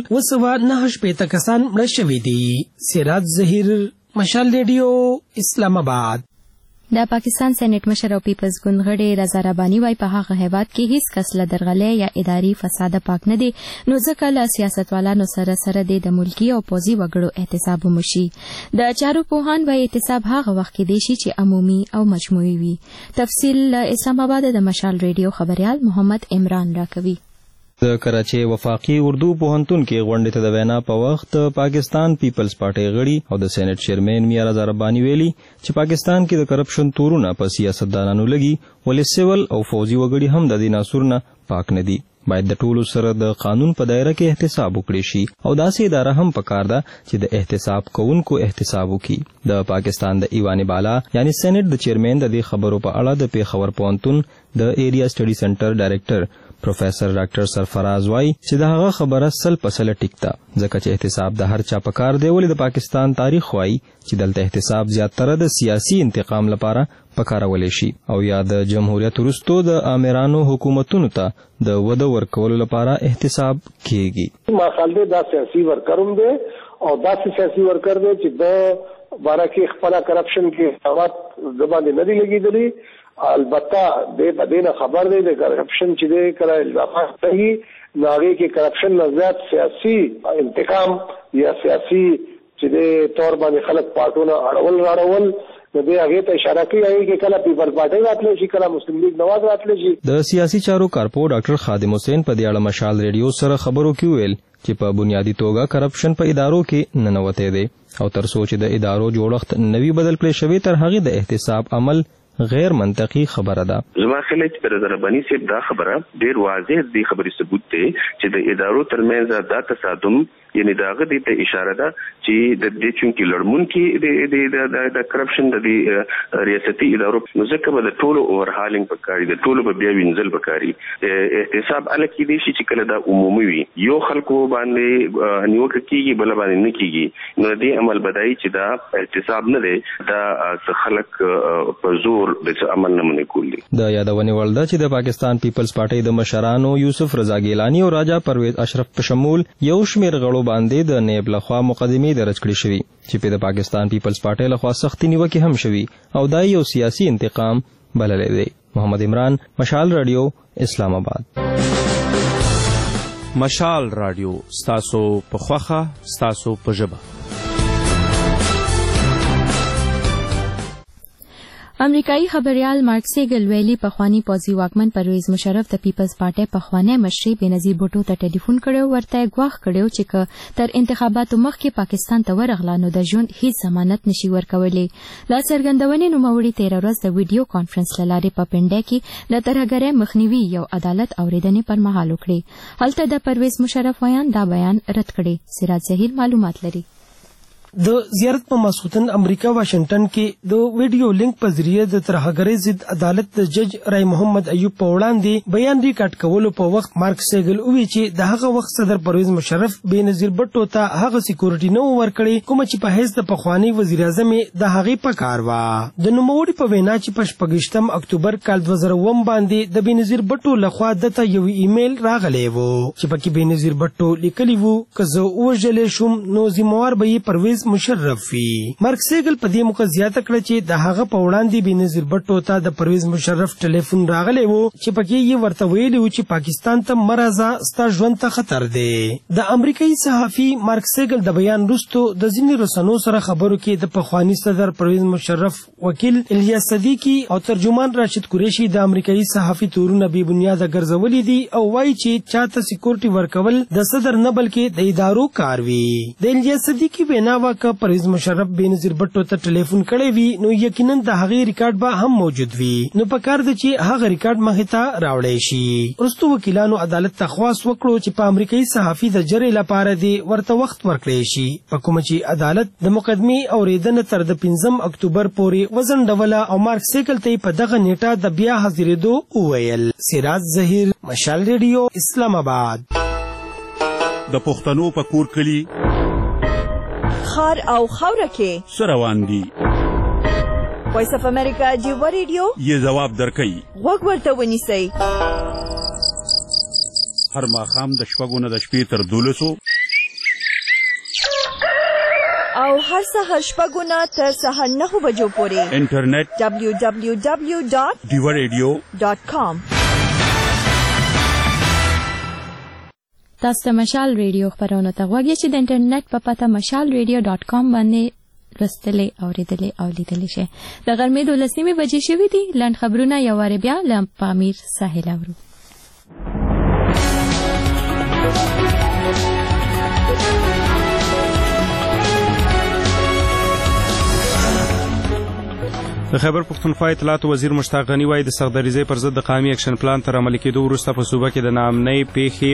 249 کسان مړه شوي دي. سراج ظهیر، مشال ریډیو، اسلام آباد. د پاکستان سېنات مشر او پیپلز ګوند غړي رضا رباني وايي په هغه هیواد کې هیڅ کس له درغلۍ یا اداري فساد پاک نه دی، نو ځکه له سیاستوالانو سره د ملکی او پوځي وګړو احتساب ومشي. د چارو پوهان وايي احتساب هغه وخت کې دی چې عمومي او مجموعي وي. تفصیل اسلام آباد د مشال ریډیو خبريال محمد عمران راکوي. د کراچۍ وفاقي اردو پوهنتون کې غونډې ته د وینا په وخت پاکستان پیپلز پارټي غړي او د سېنات چیرمن میا رضا رباني ویلي چې پاکستان کې د کرپشن تورونه په سیاستدانانو لګي، ولې سیول او فوجي وګړي هم د دې ناسورنه پاک نه دي. باید د ټولو سره د قانون په دایره کې احتساب وکړي شي او داسې اداره هم پکار ده چې د احتساب کوونکو احتساب وکړي. د پاکستان د ایوان بالا یعنی سېنات د چیرمن د دې خبرو په اړه د پیښور پوهنتون د ایریا سټډي سنټر ډایریکټر پروفیسر ډاکټر سرفراز وايي چې دا هغه خبره سل پسله ټیک ده، ځکه چې احتساب د هر چا پکار دی. ولې د پاکستان تاریخ وايي چې دلته احتساب زیاتره د سیاسي انتقام لپاره پکارول شي او یا د جمهوریت وروسته د آمرانو حکومتونو ته د وده ورکولو لپاره احتساب کیږي. ماخال دې دا سیاسي ورکروم دی او دا سیاسي ورکر دی چې د بارکه خپل کرپشن کې حسابات زبانه نه دی لګیدلی. البته د بدینه خبر دی د کرپشن چې د کله الزامات صحیح ناغي کې کرپشن نه زیات سیاسي انتقام یا سیاسي چې د تور باندې خلک پارټونه اړول نو دې هغه ته اشاره کوي چې کله پیپل پارټي راتلی شي، کله مسلم لیگ نواز راتلی شي. د سیاسي چارو کارپو ډاکټر خادم حسین په دې اړه مشال ریډیو سره خبرو کې ویل چې په بنیادی توګه کرپشن په ادارو کې ننوته دی او تر څو چې د ادارو جوړښت نوی بدل کړي شوی تر هغه د احتساب عمل غیر منطقي خبره ده. زما خیال چې رضا رباني صاحب دا خبره ډیر واضح دی، خبري ثبوت دی چې د ادارو ترمنځ دا تصادم یعنی داغه د اشاره ده چې د دې چونکی لړمون کې د کرپشن د ریاستي ادارو نو ځکه به د ټولو اوورهالینګ پکاري، د ټولو به بیا وینځل پکاري. احتساب الکه دي چې کله دا عمومي وي، یو خلکو باندې نیوکه کیږي بل باندې نه کیږي، نو دې عمل بدایي چې دا احتساب نه دی، دا خلک په زور د عمل نه منې کولی. د یادونې وړ ده چې د پاکستان پیپلز پارټي د مشرانو یوسف رضا ګیلانی او راجا پرویز اشرف په شمول یو شمیر غړو باندې د نیب لخوا مقدمې درج کړې شوې چې په د پاکستان پیپلز پارټي لخوا سختي نیوکې هم شوي او دا یو سیاسي انتقام بللی دی. محمد عمران، مشال رادیو، اسلام آباد. مشال رادیو ستاسو په خوښه ستاسو په ژبه. امریکایي خبريال مارک سیګل ویلي پخوانی پوځي واکمن پرویز مشرف د پیپلز پارټي پخوانی مشري بنظیر بوټو ته ټلیفون کړو، ورته غواخ کړو چې تر انتخاباتو مخکې پاکستان ته ورغلانو د ژوند هیڅ ضمانت نشي ورکولای. لا څرګندونې نوموړي 13 ورځ د ویډیو کانفرنس لارې په پنډه کې د ترهګرۍ مخنیوي یو عدالت اوریدنې پر مهال وکړي. هلته د پرویز مشرف ویان دا بیان رد کړي. سراج زهیر معلومات لري. د زیارت په ماسوتن امریکا واشنگټن کې د ویډیو لینک په ذریعه د ترهګرۍ ضد عدالت د جج رای محمد ایوب په وړاندې بیان ریکارډ کولو په وخت مارک سیګل وویل چې د هغه وخت صدر پرویز مشرف بېنظیر بټو ته هغه سکیورټي نه ورکړي کوم چې په حیث د پخوانی وزیر اعظم د هغې په کار و. د نوموړي په وینا چې په 28 اکتوبر کال 2009 باندې د بېنظیر بټو لخوا دته یو ایمیل راغلی و چې پکې بېنظیر بټو لیکلی و که زه ووژلې شوم نو ذمہوار به یې پرویز مشرف وي. مارک سیګل په دې موقع زیاته کړه چې د هغه په وړاندې بېنظیر بټو ته د پرویز مشرف ټلیفون راغلی و چې پکې یې ورته ویلي و چې پاکستان ته مه راځه، ستا ژوند ته خطر دی. د امریکایي صحافي مارک سیګل د بیان وروسته د ځینې رسنیو سره خبرو کې د پخواني صدر پرویز مشرف وکیل الیاس صدیقي او ترجمان راشد قریشي د امریکایي صحافي تورونه بې بنیاده ګرځولي دي او وایي چې چاته سکیورټي ورکول د صدر نه بلکې د ادارو کار وي. د الیاس صدیقي وینا که پرویز مشرف بېنظیر بټو ته ټلیفون کړی وي نو یقینا د هغې ریکارډ به هم موجود وي، نو پکار ده چې هغه ریکارډ مخې ته راوړی شي. وروستو وکیلانو عدالت ته خواست وکړو چې په امریکایي صحافي د جرې لپاره دې ورته وخت ورکړی شي، په کومه چې عدالت د مقدمې اورېدنه تر د 5 اکتوبر پورې وځنډوله او مارک سیګل ته په دغه نیټه د بیا حاضرېدو وویل. سراج زهیر، مشال ریډیو، اسلام آباد. د پښتنو په کور کلي خار او خاوره کې سروان دي. وایس اف امریکا جیو ریډیو یې جواب درکوي. غوږ ورته ونیسئ. هر ماښام د 12 نه د شپې تر 12 او هر سحر 6 نه تر سحر 9 بجو پورې انټرنیټ www.diwaradio.com. تاسو ته مشال ریډیو خبرونه ته غوږی چې د انټرنیټ په پته mashalradio.com باندې لوستلې اوریدلې او لیدلې شي. د غرمې 12 بجې شوې دي. لاند خبرونه یو واره بیا له پامیر ساحل اورو. د خیبر پښتونخوا اطلاعات وزیر مشتاق غنی وايي د سختدریزۍ پر ضد د قومي اکشن پلان تر عملي کېدو وروسته په صوبه کې د ناامنۍ پیښې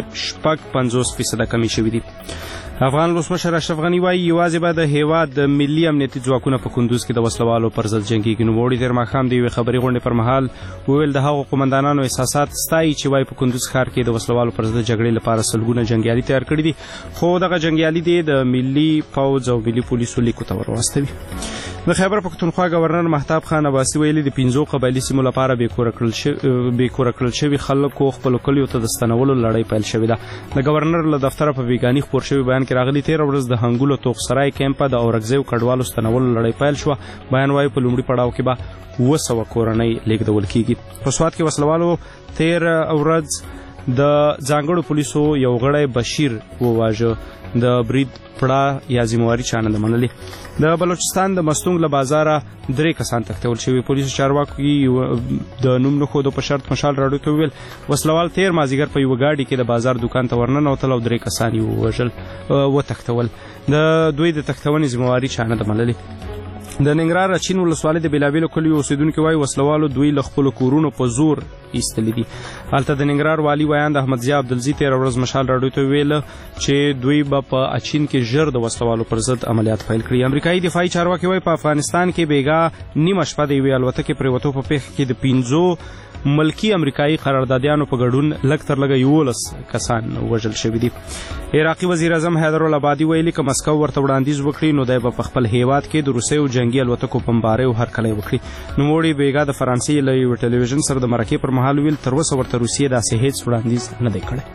50% کمې شوې دي. افغان ولسمشر اشرف غنی وايي یوازې به د هیواد د ملي امنیتي ځواکونه په کندوز کې د وسلوالو پر ضد جنګېږي. نوموړي تېر ماښام د یوې خبري غونډې پر مهال وویل د هغو قومندانانو احساسات ستایي چې وايي په کندوز ښار کې د وسلوالو پر ضد جګړې لپاره سلګونه جنګیالي تیار کړي دي، خو دغه جنګیالي دې د ملي پوځ او ملي پولیسو لیکو ته ور واستوي. د خیبر پښتونخوا گورنر مهتاب خان عباسي ویلي د 15 قبایلي سیمو لپاره بې کوره کړل شوي خلکو خپلو کلیو ته د ستنولو لړۍ پیل شوې ده. د گورنر له دفتره په بیګاني خپور شوي بیان کې راغلي تېره ورځ د هنګولو توغسرای کیمپه د اورکزیو کډوالو ستنولو لړۍ پیل شوه. بیان وایي په لومړي پړاو کې به 200 کورنۍ لیږدول کېږي. په سوات کې وسلوالو تېره ورځ د ځانګړو پولیسو یو غړی بشیر وواژه. د برید پړه یا ذمواري چا نه ده منلې. د بلوچستان د مستونګ له بازاره 3 کسان تښتول شوي. پولیسو چارواکي د نوم نه ښودو په شرط مشال راډیو ته وویل وسلوال تېر مازدیګر په یوه ګاډي کې د بازار دوکان ته ورننوتل او 3 کسان یې وتښتول. د دوی د تښتونې ذمواري چا نه ده منلې. د ننګرهار اچین ولسوالۍ د بېلابېلو کلیو اوسېدونکي وایي وسلوالو دوی له خپلو کورونو په زور ایستلي دي. هلته د ننګرهار والي ویاند احمدضیاء عبدالزي تېره ورځ مشال راډیو ته وویل چې دوی به په اچین کې ژر د وسلوالو پر ضد عملیات پیل کړي. امریکایي دفاعي چارواکي وایي په افغانستان کې بېګا نیمه شپه د یوې الوتکې پرېوتو په پیښه کې د 15 ملکی امریکایي قراردادیانو په ګډون لږ تر لږه 11 کسان وژل شوي دي. عراقي وزیر اعظم حیدرالعبادي ویلي که مسکو ورته وړاندیز وکړي نو دی به په خپل هیواد کې د روسیو جنګي الوتکو بمبارۍ او هرکلی وکړي. نوموړي بېګا د فرانسې له یوه ټلویزیون سره د مرکې پر مهال ویل تر اوسه ورته روسیې داسې هېڅ وړاندیز نه دی کړی.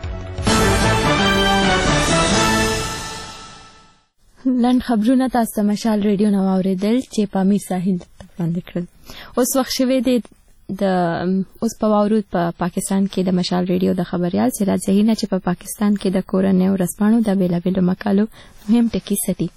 لنډ خبرونه تاسو مشال ریډیو نو اورېدل چې پامیر ساحل وړاندې کړل. اوس وخت شوی دی اوس په واورو په پاکستان کې د مشال ریډیو د خبريال سراج زهیر نه چې په پاکستان کې د کورنۍ ورځپاڼو د بیلابېلو مقالو مهم ټکي ستي.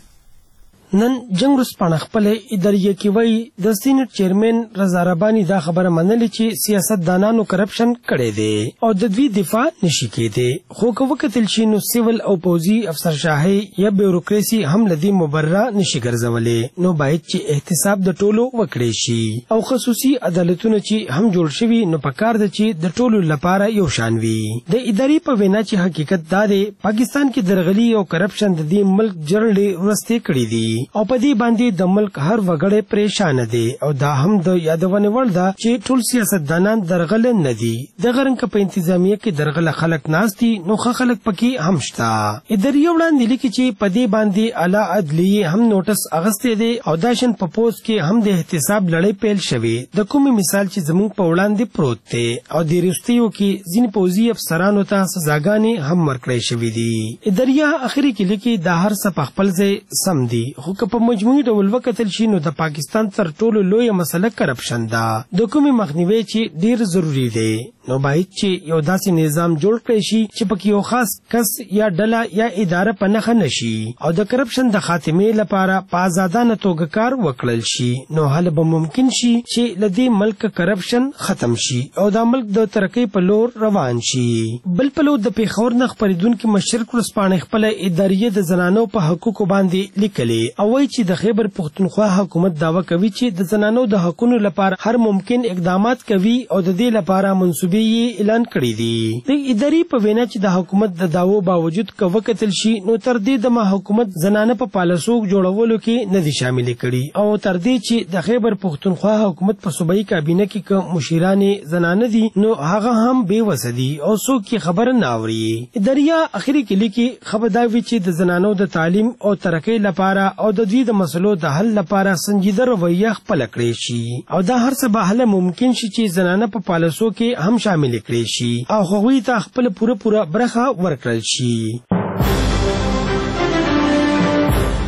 نن جنگ ورځپاڼه خپل ادارې کې وایي د سینټ چیرمن رضا رباني دا خبره منلې چې سیاستدانانو کرپشن کړی دی او د دوی دفاع نشي کېدی. خو که وکتل شي نو سیول او پوځي افسرشاهي یا بیوروکراسي هم لدی مبرره نشي ګرځولې. نو باید چې احتساب د ټولو وکړي شي او خصوصي عدالتونه چې هم جوړ شوي نو پکار د چې د ټولو لپاره یو شان وي. د ادارې په وینا چې حقیقت دا دی پاکستان کې درغلي او کرپشن د دې ملک جرړې ورسته کړی دي او په دې باندې د ملک هر وګړی پریشان دي او دا هم د یادونه وړ ده چې ټول سیاستدانان درغل نه دي. د غرنګ په انتظامیه کې درغل خلک ناشتي نو خلک پکې هم شته. ادارې وړاندې لیکي چې په دې باندې اعلی عدلیه هم نوټس اغستې دي او داشن په پوسټ کې هم د احتساب لړۍ پیل شوې. د کومي مثال چې زموږ په وړاندې پروت دی او د ریښتیو کې ځین پوځي افسرانو ته سزاګانې هم ورکړې شوې دي. ادارې اخري کې لیکي دا هر څه په خپل ځای سم دي خو که په مجموعي ډول وکتل شي نو د پاکستان تر ټولو لویه مسله کرپشن ده د کومې مخنیوي چې ډیر ضروری دی. نو باید چې یو داسې نظام جوړ کړی شي چې پکې یو خاص کس یا ډله یا اداره په نښه نشي او د کرپشن د خاتمې لپاره په آزادانه توګه کار وکړل شي. نو هل به ممکن شي چې له دې ملک کرپشن ختم شي او دا ملک د ترقۍ په لور روان شي. بل پلو د پیښور نه خپرېدونکي مشرق ورځپاڼې خپله ادارې د زنانو په حقوقو باندې لیکلې او وایي چې د خیبر پښتونخوا حکومت دعوه کوي چې د زنانو د حقوقو لپاره هر ممکن اقدامات کوي او د دې لپاره منصوبې اعلان کړی دي. د ادارې په وینا چې د حکومت د دعوو باوجود که وکتل شي نو تر دې دمه حکومت زنانه په پالیسو جوړولو کې نه دي شامل کړي او تر دې چې د خیبر پښتونخوا حکومت په صوبایي کابینه کې کوم مشیرانې زنانه دي نو هغه هم بې وسه دي او څوک یې خبره نه اوري. ادارې اخري کې لیکي خبرداوي چې د زنانو د تعلیم او ترقۍ لپاره او د دوی د مسلو د حل لپاره سنجیده رویه خپل کړی شي او دا هر څه به حل ممکن شي چې زنانه په پالیسو کې هم شامل کړي شي او هغوی ته خپل پوره برخه ورکړل شي.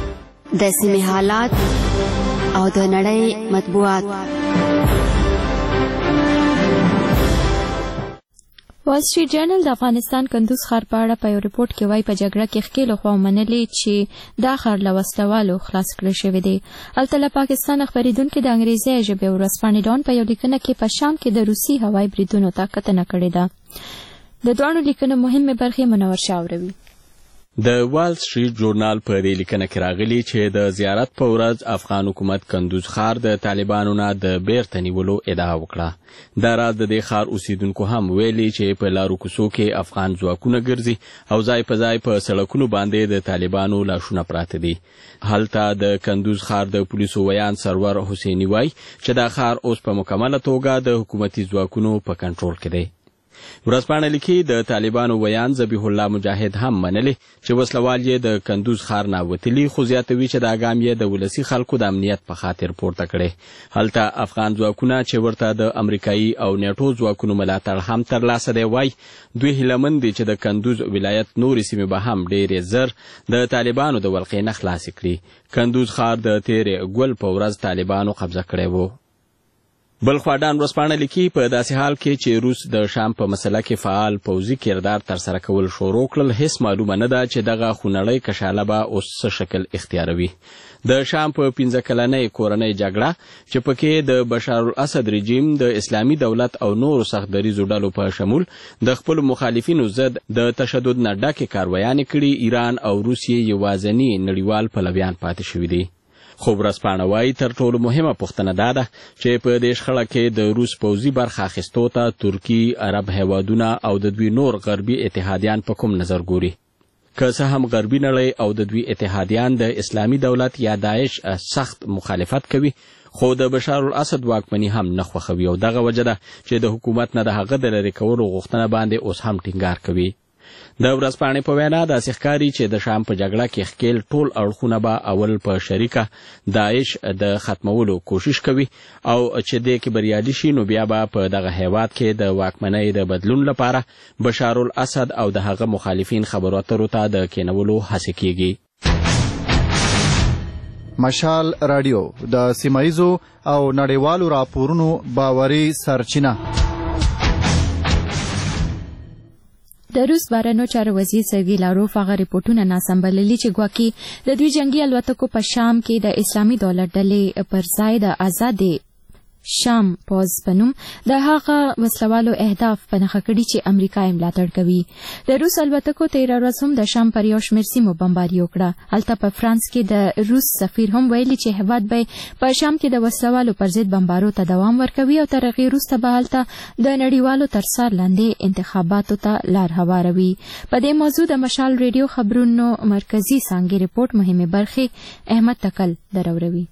د سیمې حالات او د نړۍ مطبوعات. وال سټریټ جرنل د افغانستان کندوز ښار په اړه په یو ریپورت کې وایي په جګړه کې ښکېلو خواو منلې چې دا ښار له وسلوالو خلاص کړی شوی دی. هلته له پاکستان خپرېدونکي د انګریزي ژبې ورځپاڼې ډان په یو لیکنه کې په شام کې د روسي هوایي بریدونو ته کتنه کړې ده. د دواړو لیکنو مهمې برخې منور شاه اوروي. د وال سټریټ ژورنال په دې لیکنه کې راغلي چې د زیارت په ورځ افغان حکومت کندوز ښار د طالبانو نه د بیرته نیولو ادعا وکړه. دا راز د دې ښار اوسیدونکو هم ویلي چې په لارو کوڅو کې افغان ځواکونه ګرځي او ځای په ځای په سړکونو باندې د طالبانو لاشونه پراته دي. هلته د کندوز ښار د پولیسو ویان سرور حسیني وایي چې دا ښار اوس په مکمله توګه د حکومتي ځواکونو په کنټرول کې دی. ورځپاڼه لیکي د طالبانو ویان ذبیح الله مجاهد هم منلي چې وسلوال یې د کندوز ښار نه وتلي، خو زیاتوي چې دا ګام یې د ولسي خلکو د امنیت په خاطر پورته کړی. هلته افغان ځواکونه چې ورته د امریکایي او نیټو ځواکونو ملاتړ هم ترلاسه دی وایي دوی هیلهمند دي چې د کندوز ولایت نورې سیمې به هم ډېرې زر د طالبانو د ولقې نه خلاصې کړي. کندوز ښار د تیرې ګل په ورځ طالبانو قبضه کړی و. بل خوا ډان ورځپاڼه لیکي په داسې حال کې چې روس د شام په مسله کې فعال پوځي کردار ترسره کول شروع کړل، هیڅ معلومه نه ده چې دغه خونړۍ کشاله به اوس څه شکل اختیاروي. د شام په 15 کلنۍ کورنۍ جګړه چې پکې د بشار الاسد رژیم د اسلامي دولت او نورو سخت دریزو ډلو په شمول د خپلو مخالفینو ضد د تشدد نه ډکې کاروایانې کړي، ایران او روسیې یوازیني نړیوال پلویان پاتې شوي دي. خو ورځپاڼه وایي تر ټولو مهمه پوښتنه دا ده چې په دې شخړه کې د روس پوځي برخه اخیستو ته ترکي، عرب هیوادونه او د دوی نور غربي اتحادیان په کوم نظر ګوري. که څه هم غربي نړۍ او د دوی اتحادیان د اسلامي دولت یا داعش سخت مخالفت کوي، خو د بشار الاسد واکمني هم نه خوښوي او دغه وجه ده چې د حکومت نه د هغه د لرې کولو غوښتنه باندې اوس هم ټینګار کوي. د ورځپاڼې په وینا داسې ښکاري چې د شام په جګړه کې ښکېل ټول اړخونه به اول په شریکه داعش د ختمولو کوشش کوي او چې دې کې بریالي شي نو بیا به په دغه هیواد کې د واکمنۍ د بدلون لپاره بشار الاسد او د هغه مخالفین خبرو اترو ته د کېنولو هڅې کیږي. مشال رادیو د سیمایزو او نړیوالو راپورونو باوري سرچینه. د روس بهرنیو چارو وزیر سرګي لاروف هغه ریپورټونه ناسم بللي چې ګواکې د دوی جنگي الوتکو په شام کې د اسلامي دولت ډلې پر ځای د آزادې شام پوز په نوم د هغه وسلوالو اهداف په نښه کړي چې امریکا یې ملاتړ کوي. د روس الوتکو تېره ورځ هم د شام پر یو شمېر سیمو بمباري وکړه. هلته په فرانس کې د روس سفیر هم ویلي چې هېواد به په شام کې د وسلوالو پر ضد بمبارو ته دوام ورکوي او تر هغې وروسته به هلته د نړیوالو تر څار لاندې انتخاباتو ته لار هواروي. په دې موضوع د مشال ریډیو خبرونو مرکزي څانګې ریپورټ مهمې برخې احمد تکل دروروي.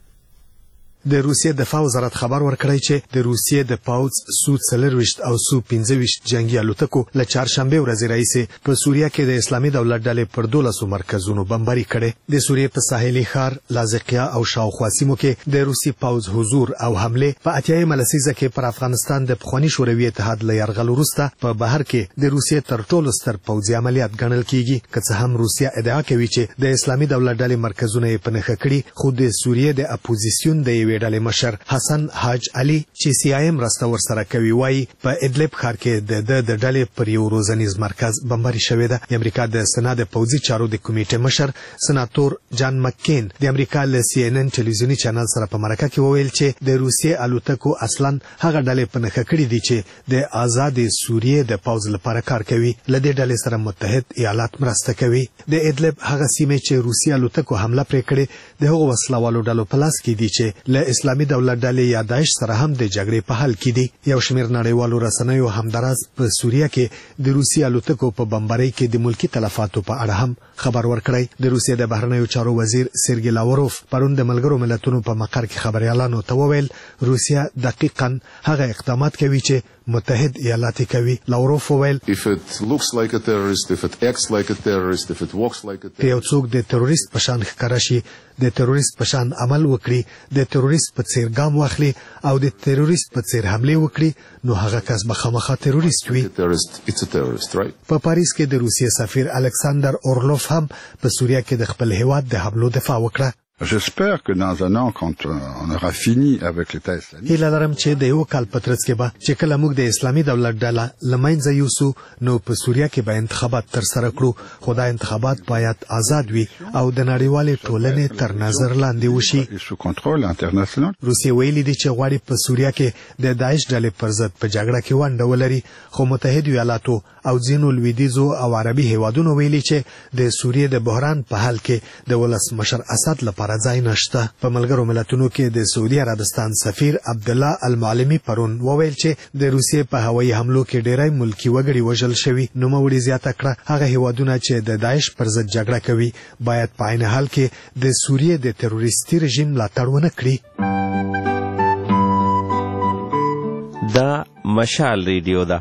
د روسیې دفاع وزارت خبر ورکړی چې د روسیې د پاوځ سو 24 او سو 25 جنگي الوتکو له چهارشنبه ورځې راهیسې په سوریه کې د اسلامي دولت ډلې پر 12 مرکزونو بمباري کړي. د سوریې په ساحلي ښار لازقیه او شاوخوا سیمو کې د روسي پاوځ حضور او حمله په اتیايي لسیزه کې پر افغانستان د پخوانی شوروي اتحاد له یرغل وروسته په بهر کې د روسیې تر ټولو ستر پوځي عملیات ګڼل کیږي. که څه هم روسیه ادعا کوي چې د اسلامي دولت ډلې مرکزونه یې په نښه کړي، خو د سوریې د اپوزیسیون د ډلې مشر حسن حاج علي چې CIA مرسته ورسره کوي وایي په ادلب ښار کې د ډلې پر یو روزنیز مرکز بمباري شوې ده. د امریکا د سنا د پوځي چارو د کمیټې مشر سناتور جان مکین د امریکا له CNN ټلویزیونی چینل سره په مرکه کې وویل چې د روسیې الوتکو اصلا هغه ډلې په نښه کړي دي چې د آزاد سوریې د پوځ لپاره کار کوي. له دې ډلې سره متحد ایالات مرسته کوي. د ادلب هغه سیمې چې روسیې الوتکو حمله پرې کړې د هغو وسلوالو ډلو په لاس کې دي چې له اسلامي دولت ډلې یا داعش سره هم د جګړې په حال کې دي. یو شمېر نړیوالو رسنیو همداراز په سوریه کې د روسي الوتکو په بمبارۍ کې د ملکی تلفاتو په اړه هم خبر ورکړی. د روسیې د بهرنیو چارو وزیر سرګي لاوروف پرون د ملګرو ملتونو په مقر کې خبريالانو ته وویل روسیه دقیقاً هغه اقدامات کوي چې متحد ایالات کوي. لاوروف وویل if it looks like a terrorist, if it acts like a terrorist, if it walks like a terrorist. یو څوک د تروریست په شان ښکارا شي، د تروریست په شان عمل وکړي، د تروریست په څیر ګام واخلي او د تروریست په څیر حمله وکړي، نو هغه کس به خامخا تروریست وي. په پاریس کې د روسیې سفیر الکساندر اورلوف هم په سوریه کې د خپل هیواد د حملو دفاع وکړه. J'espère que dans un an, quand on aura fini avec l'État islamique, هیله لرم چې د یو کال په ترڅ کې به چې کله موږ د اسلامي دولت ډله له منځه یوسو نو په سوریه کې به انتخابات ترسره کړو خو دا انتخابات باید آزاد وي او د نړیوالې ټولنې تر نظر لاندې وشي. روسیې ویلي دي چې غواړي په سوریه کې د داعش ډلې پر ضد په جګړه کې ونډه ولري خو متحده ایالاتو او ځینو لویدیځو او عربي هیوادونو ویلي چې د سوریې د بحران په حل کې د ولسمشر اسد لپاره ځای نشته. په ملګرو ملتونو کې د سعودي عربستان سفیر عبدالله المعلمي پرون وویل چې د روسیې په هوایي حملو کې ډېری ملکي وګړي وژل شوي. نوموړي زیاته کړه هغه هیوادونه چې د داعش پر ضد جګړه کوي باید په عین حال کې د سوریې د تروریستي رژیم ملاتړ ونه کړي. دا مشال ریډیو ده.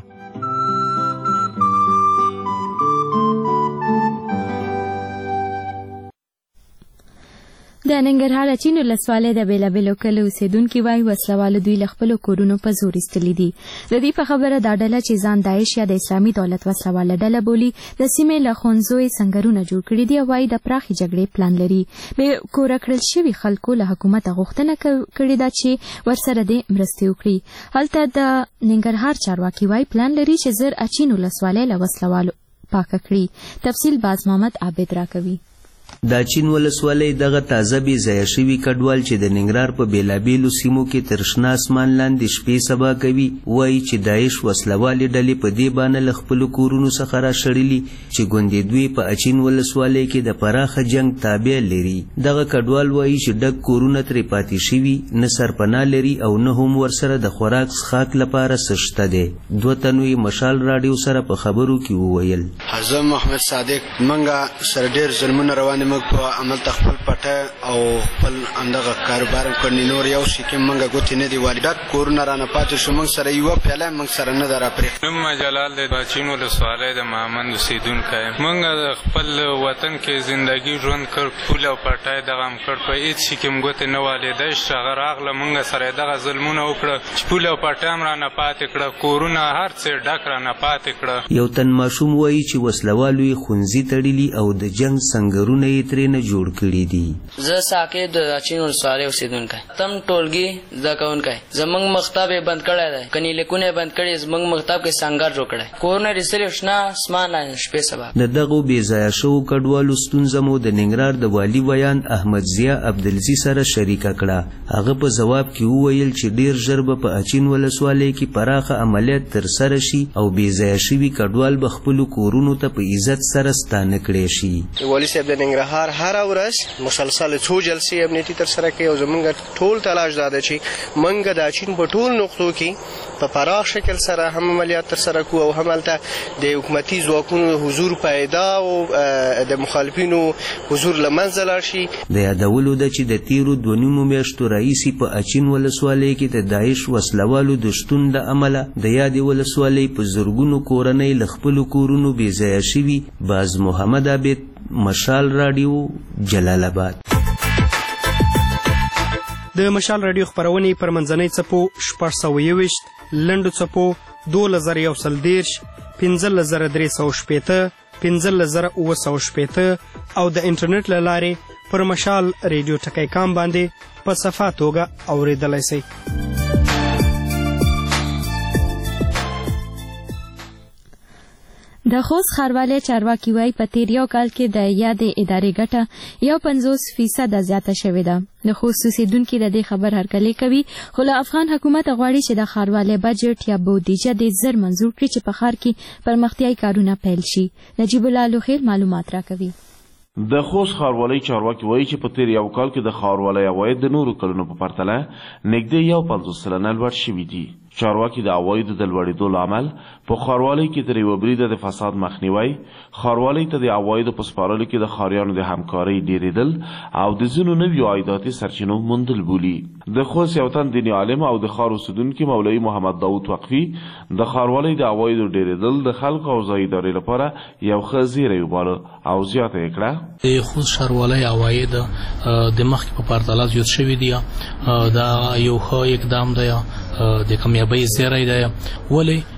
د ننګرهار اچین ولسوالۍ د بیلابیلو کلو اوسېدونکي وایي وسلوالو دوی له خپلو کورونو په زور ایستلي دي. د دې په خبره دا ډله چې ځان داعش یا د اسلامي دولت وسلواله ډله بولي د سیمې له ښوونځیو سنګرونه جوړ کړي دي او وایي د پراخې جګړې پلان لري. بې کوره کړل شوي خلکو له حکومته غوښتنه کړې ده چې ورسره دې مرستې وکړي. هلته د ننګرهار چارواکي وایي پلان لري چې زر اچین ولسوالۍ له وسلوالو پاکه کړي. تفصیل باز محمد عابد راکوي. د اچین ولسوالۍ دغه تازه بې ځایه شوي کډوال چې د ننګرهار په بېلابېلو سیمو کې تر شنه اسمان لاندې شپې سبا کوي وایي چې داعش وسلوالې ډلې په دې بانه له خپلو کورونو څخه راشړلي چې ګوندې دوی په اچین ولسوالۍ کې د پراخه جنګ تابع لري. دغه کډوال وایي چې ډک کورونه ترې پاتې شوي نه سرپناه لري او نه هم ورسره د خوراک څښاک لپاره څه شته دی. دوه تنو یې مشال راډیو سره په خبرو کې وویل. حضرت محمد صادق منګه سره ډېر ظلمونه روان موږ په عمل خپل پټه او خپل اندغه کاروبار کړنی نور یو شي کې موږ غوتی نه دی والي ډک کورونه رانه پاتې شو موږ سره یو پیاله موږ سره نه درا پرې. نوم جلال د بچینو له سوالې د محمد اوسیدونکو موږ خپل وطن کې ژوندۍ ژوند کړ پول او پټه دغه هم کړ په هیڅ شي کې موږ نه والي د شغه راغله موږ سره دغه ظلمونه وکړه چې پول او پټه هم رانه پاتې کړه کورونه هر څه ډک رانه پاتې کړه. یو تن ماشوم وایي چې وسلوالو یې خونځي تړلي او د جنگ سنگرونه یې ترې نه جوړ کړي دي. زه ساکې د اچین ولسوالۍ اوسېدونکی تم ټولګي زده کوونکی زموږ مکتب یې بند کړی دی کني لیکونه یې بند کړي زموږ مکتب کې سنګر جوړ کړی کورونه یې صرف شنه اسمان شپې سبا. د دغو بې ځایه شوو کډوالو ستونزه مو د ننګرهار د والي ویان احمد ضیا عبدالزي سره شریکه کړه. هغه په ځواب کې وویل چې ډیر ژر به په اچین ولسوالۍ کې پراخه عملیات ترسره شي او بې ځایه شوي کډوال به خپلو کورونو ته په عزت سره ستانه کړی شي. والي صاحب د ننګرهار هر ورځ مسلسل څو جلسې امنیتي ترسره کوي او زمونږ ټول تلاش دا ده چې موږ د اچین په ټول نقطو کې په پراخ شکل سره هم عملیات ترسره کوو او هم هلته د حکومتي ځواکونو حضور پیدا او د مخالفینو حضور له منځه لاړ شي. د یادولو ده چې د تیرو 2 میاشتو راهیسې په اچین ولسوالۍ کې د داعش وسلوالو د شتون د امله د یادې ولسوالۍ په زرګونو کورنۍ له خپلو کورونو بې ځایه شوي. باز محمد عابد مشال راډیو جلال آباد. د مشال راډیو خپرونې پر منځنۍ څپو 621 لنډو څپو 2130 15380 15980 او د انټرنیټ له لارې پر مشال ریډیو ټکی کام باندې په صفه توګه اورېدلی شئ. د خوست ښاروالۍ چارواکي وایي په تیر یو کال کې د یادې ادارې ګټه 50% زیاته شوې ده. د خوست اوسېدونکي د دې خبر هرکلی کوي خو له افغان حکومت غواړي چې د ښاروالۍ بجټ یا بودیجه دې زر منظور کړي چې په ښار کې پرمختیایي کارونه پیل شي. نجیب الله لوخیل معلومات راکوي. د خوست ښاروالۍ چارواکي وایي چې په تیر یو کال کې د ښاروالۍ عواید د نورو کلونو په پرتله نږدې 50% لوړ شوي دي. چارواکي د عوایدو د لوړېدو لامل په ښاروالۍ کې تر یوه بریده د فساد مخنیوی، ښاروالۍ ته د عوایدو په سپارلو کې د ښاریانو د همکارۍ ډېرېدل او د ځینو نویو عایداتي سرچینو موندل بولي. د خوست یو تن دیني عالم او د ښار اوسېدونکي مولوي محمد داود وقفي د ښاروالۍ د عوایدو ډېرېدل د خلکو او ځایي ادارې لپاره یو ښه زیری وباله او زیاته یې کړه. د خوست ښاروالۍ عواید د مخکې په پرتله زیات شوي دي. دا یو ښه اقدام دی، د کامیابۍ زیری دی. ولې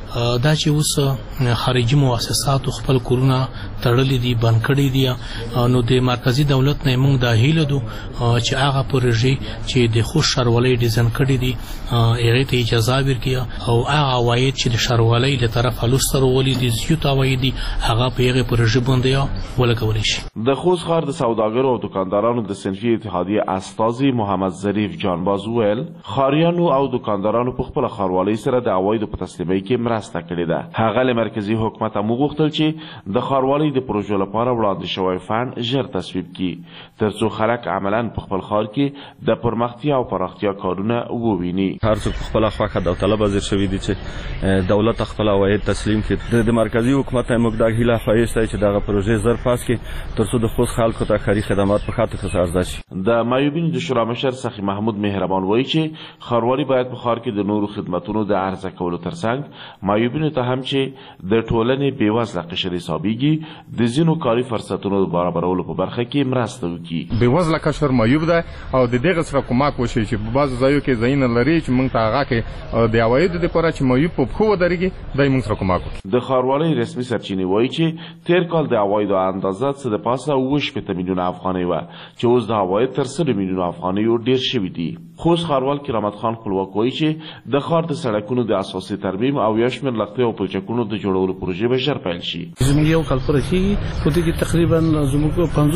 دا چې اوس خارجي مؤسساتو خپل کورونه تړلي دي بند کړي دي نو د مرکزی دولت نه موږ دا هیله دو چې هغه پروژې چې د خو شارولۍ ډیزاین کړي دي هغه ته اجازه ورکړي او هغه عواید چې د شارولۍ له طرفه لوستر ولې دي زیات عواید هغه په هغه پروژې باندې ولګول شي. د خوست ښار د سوداګرو او دکاندارانو د صنفي اتحادیه استازي محمد ظریف جانباز ویل ښاریانو او دکاندارانو په خپل ښاروالۍ سره د عوایدو په تسلیمۍ کې مرسته کړې ده. هغه له مرکزی حکومت هم وغوښتل چې د ښاروالۍ د پروژو لپاره وړاندې شوی فند ژر تصویب کړي ترڅو خلک عملاً په خپل ښار کې د پرمختیا او پراختیا کارونه وویني. هر څوک په خپله خوښه داوطلبه حاضر شوي دي چې دولت خپل عواید تسلیم کړي. د مرکزی حکومت موږ دا هیله ښایسته چې دغه پروژې زر پاس کړي ترڅو د خوست خلکو ته ښاري خدمات په ښه توګه عرضه شي. د مایوبینو د شورا مشر سخي محمود مهربان وایي چې ښاروالي باید په ښار کې د نورو خدماتونو د عرضه کولو ترڅنګ مایوبینو ته هم چې د ټولنې بېوزله قشر حسابیږي د ځینو کاري فرصتونو د برابرولو په برخه کې مرسته وکړي. بېوزله قشر مایوب ده او د دغه سره کومک وشي چې په بعضو ځایو کې ځایونه لري چې موږ ته هغه کې د عوایدو دپاره چې مایوب په پښو ودرېږي دی موږ سره کومک وکړي. د ښاروالۍ رسمي سرچینې وایي چې تېر کال د عوایدو اندازه څه د پاسه اووه میلیونه افغانۍ وه چې اوس د عواید تر 100 میلیونه افغانیو ډېر شوي دي. خوست ښاروال کرامت خان خپلواک وایي چې د ښار د سړکونو د اساسي ترمیم او یو شمېر لښتیو او پلچکونو د جوړولو پروژې به ژر پیل شي. زموږ یو کال پوره کېږي په دې کې تقریبا زموږ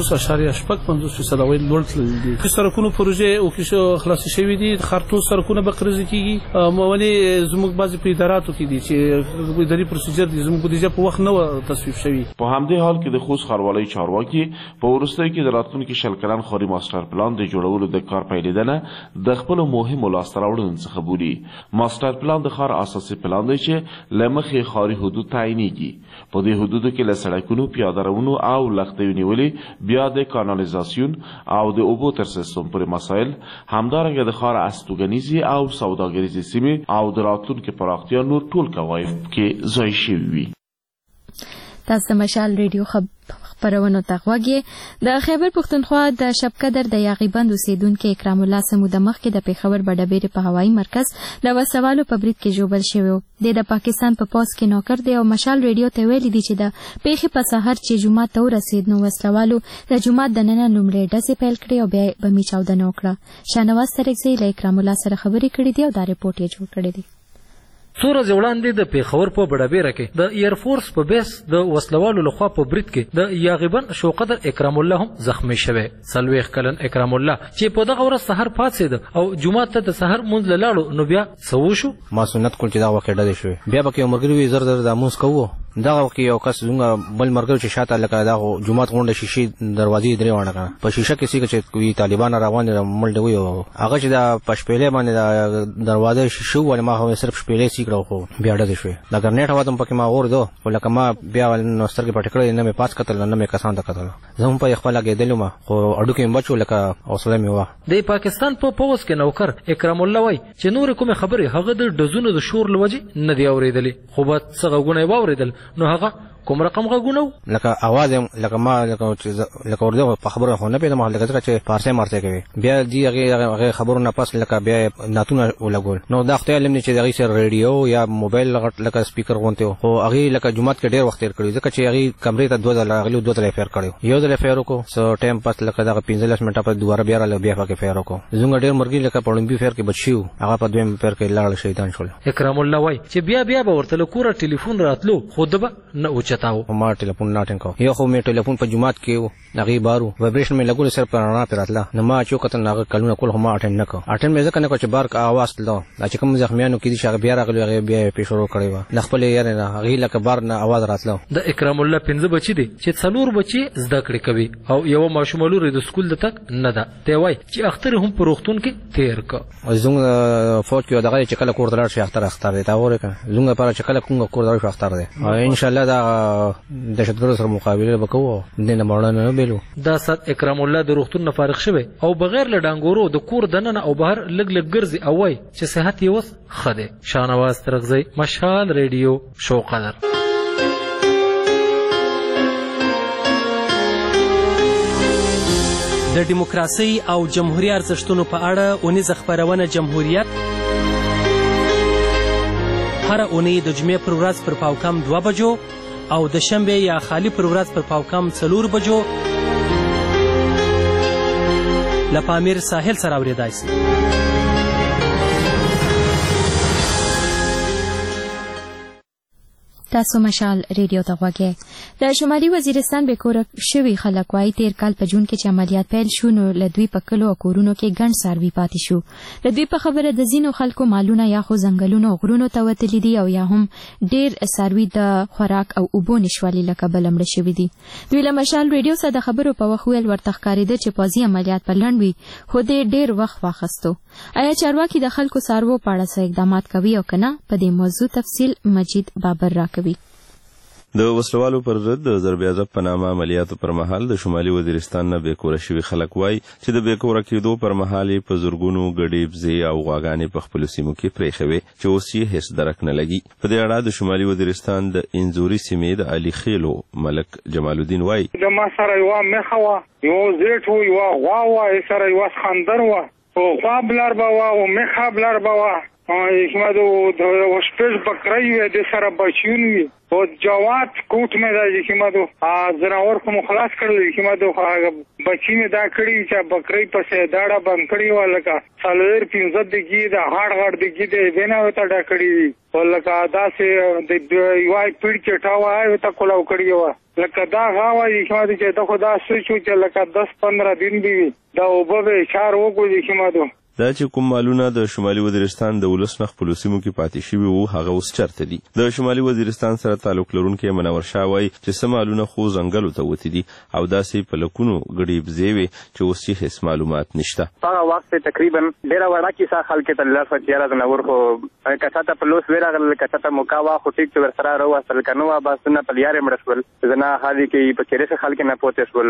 50.5% عواید لوړ تللي دي. که سړکونو پروژې او کې خلاصې شوي دي ښار ټول سړکونه به قرضې کېږي. ولې زموږ بعضې په اداراتو کې دي چې اداري پروسیجر دي زموږ بودیجه په وخت نه وه تصویب شوي. په همدې حال کې د خوست ښاروالۍ چارواکي په وروستیو کې د راتلونکي 20 کلن ښاري ماسټر پلان د جوړولو د کار پیلېدنه د خپلو مهمو لاسته راوړنو څخه بولي. ماسټر پلان د ښار اساسي پلان دی چې له مخې ښاري حدود تعیینېږي. په دې حدودو کې له سړکونو پیاده روونو او لښتیو نیولې بیا د کانالیزاسیون او د اوبو تر سیستم پورې مسایل همدارنګه د ښار استوګنیزې او سوداګریزې سیمې او د راتلونکي پراختیا نور ټول قواعد کې ځای شوي وي. تاسو مشال ریډیو خبرونو ته غوږی. د خیبر پښتونخوا د شبقدر د یاغیبند اوسیدونکو اکرام الله سمود مخکې د پیښور بډبېرې په هوایي مرکز د وسوالو په برید کې ژوبل شوی. د پاکستان په پوس کې نوکر دی او مشال ریډیو ته ویلي دي چې د پیښې په سحر چې جمعه ته ورسید نو وسلوالو د جمعه د نن لومړی ډزې پیل کړې او بیا بمي چاودنه وکړه. شاهنواز ترکزی له اکرام الله سره خبرې کړې دي او دا رپورټ یې جوړ کړی دی. څو ورځې وړاندې د پیښور په بډبېره کې د ایر فورس په بیس د وسلوالو لخوا په برید کې د یاغیبند شوقدر اکرام الله هم زخمی شوی. 40 کلن اکرام الله چې په دغه ورځ سحر پاڅېد او جمعه ته د سحر مونځ له لاړو نو بیا څه وشو؟ ما سنت کول چې دا وخت ډډې شوې بیا به کې ملګري وي زر د مونځ کوو. دغه وخت یو کس زموږ بل مرګ چې شاته لکه دا جمعه غونډه شیشې دروازې درې وانه کړه په شیشه کې سیګه چې کوي طالبان روان دي ملډ وي هغه چې دا پښپېلې باندې دا دروازه شیشو ول ما هو صرف شپېلې سیګړو خو بیا ډزې شوې د ګرنیټ هوا پکې ما اور دو ولکه ما بیا نو سترګې پټ کړې نه مې پاس کتل نه مې کسان ته کتل زموږ په خپل لګېدلم خو اډو کې بچو لکه حوصله مې وا. د پاکستان په پوس کې نوکر اکرام الله وای چې نور کومه خبره هغه د دزونو د شور لوجه نه دی اوریدلې خو به څه غوونه واوریدل نو هغه کوم رقم غوونو لکه आवाज لکه ما لکه ورده په خبره خو نه پیدا ما لکه چې پارسه مارته کوي بیا دی هغه خبرونه پاس لکه بیا ناتونه ولګول نو دا خته علم چې دغه سره ریډیو یا موبایل لکه سپیکر غونته او هغه لکه جمعه کې ډیر وخت تیر کړی ځکه چې هغه کمرې ته 2 ځله فیر کړو یو ځله فیر وکړو سو ټایم پاس لکه دا 15 منټه په دواره بیا راځي بیا پکې فیر وکړو زموږ ډیر مرګي لکه پړمبي فیر کې بچیو هغه په دویم فیر کې لاړ شیطان شول. اکرام الله وای چې بیا به ورته کوره ټلیفون راتلو خود به نه اوچتاو ما ټلیفون ناټن کو یو خو مې ټلیفون په جمعات کې هغه بارو وایبریشن مې لګول سر پر نه پراتله نو ما چې کتن هغه کلونه کول هم اټن نه کو اټن مې ځکه نه کو چې بار کا आवाज تلو چې کوم زخمیانو کې دي چې بیا راغلی هغه بیا پیښورو کړی و نه خپل یې نه هغه لکه بار نه आवाज راتلو. د اکرام الله 15 بچی دي چې 4 بچی زده کړې کوي او یو ماشوملو د سکول د تک نه ده ته وای چې اختر هم په روختون کې تیر کا زنګ فوت کې دغه چې کله کور دلار شي اختر دی تا وره زنګ پر چې کله کوم کور دلار شي اختر دی ان شاء الله دا دهشتګرو سره مقابله وکړو نه مړانه بیلو. دا سات اکرام الله د روختون نه فارغ شوی او بغیر له ډانګورو د کور دننه او بهر لګ ګرځي او وای چې صحت یې وس خده. شاهنواز ترغزی مشال ریډیو شوقدر. د دیموکراسي او جمهوریت ارزښتونو په اړه اونیزه خبرونه جمهوریت هره اونۍ د جمعې پر ورځ پر پاوکم 2 بجو او د شنبې یا خالی پر ورځ پر پاوکم 4 بجو له پامیر ساحل سره اورېدای شي. تاسو مشال ریډیو ته غوږی. د شمالي وزیرستان بېکوره شوي خلک وایي تیر کال په جون کې چې عملیات پیل شو نو له دوی په کلو او کورونو کې ګڼ څاروي پاتې شو. د دوی په خبره د ځینو خلکو مالونه یا خو ځنګلونو او غرونو ته وتلي دي او یا هم ډېر څاروي د خوراک او اوبو نشوالي له کبله مړه شوي دي. دوی له مشال ریډیو سره د خبرو په وخت ویل ورته ښکارېده چې پوځي عملیات په لنډ وي خو دې ډېر وخت واخیستو. آیا چارواکي د خلکو څاروو په اړه څه اقدامات کوي او که نه؟ په دې موضوع تفصیل مجید بابر راکوي. د وسلوالو پر ضد د ضرب عضب په نامه عملیاتو پر مهال د شمالي وزیرستان نه بېکوره شوي خلک وایي چې د بېکوره کېدو پر مهال یې په زرګونو ګډې بزې او غواګانې په خپلو سیمو کې پرېښې وې چې اوس یې هېڅ درک نه لګي. په دې اړه د شمالي وزیرستان د انځوري سیمې د علي خیلو ملک جمال الدین وایي زما سره یوه میخه وه، یو زیټ و، یوه غوا وه، سره یوه سخندر وه، غوا بلر به وه او میخه بلر به وه. حکمت شپږ بکرۍ وې د سره بچیون وي او جواد کوټ مې دا حکمت زناور خو مو خلاص کړل. حکمت بچی مې دا کړي چې بکرۍ پسې داړه بند کړي وه لکه 4-5 دګي د هاړ دګي د بنا وته ډا کړي وي او لکه داسې د یوای پیړ چټا وای وته کولاو کړي وه لکه دا غاوه حکمت چې د خدا سوچو چې لکه 10-15 دن دی دا اوبه به چار وګوري حکمت. دا چې کوم مالونه د شمالي وزیرستان د ولس نه خپلو سیمو کې پاتې شوي وو هغه اوس چېرته دي؟ د شمالي وزیرستان سره تعلق لرونکی منور شاه وایي چې څه مالونه خو ځنګلو ته وتي دي او داسې په لکونو ګډې بزې وې چې اوس یې هېڅ معلومات نشته. هغه وخت تقریبا ډېره وړه کیسه خلکو ته لاسه چې یاره ځناور خو کچا ته په لوس وراغلل، کچا ته موقع وه خو ټیک چې ورسره راوستل که نه وه بس نه پلیارې مړه شول. زنا حالې کې په کېرې خلک نه پوتې شول،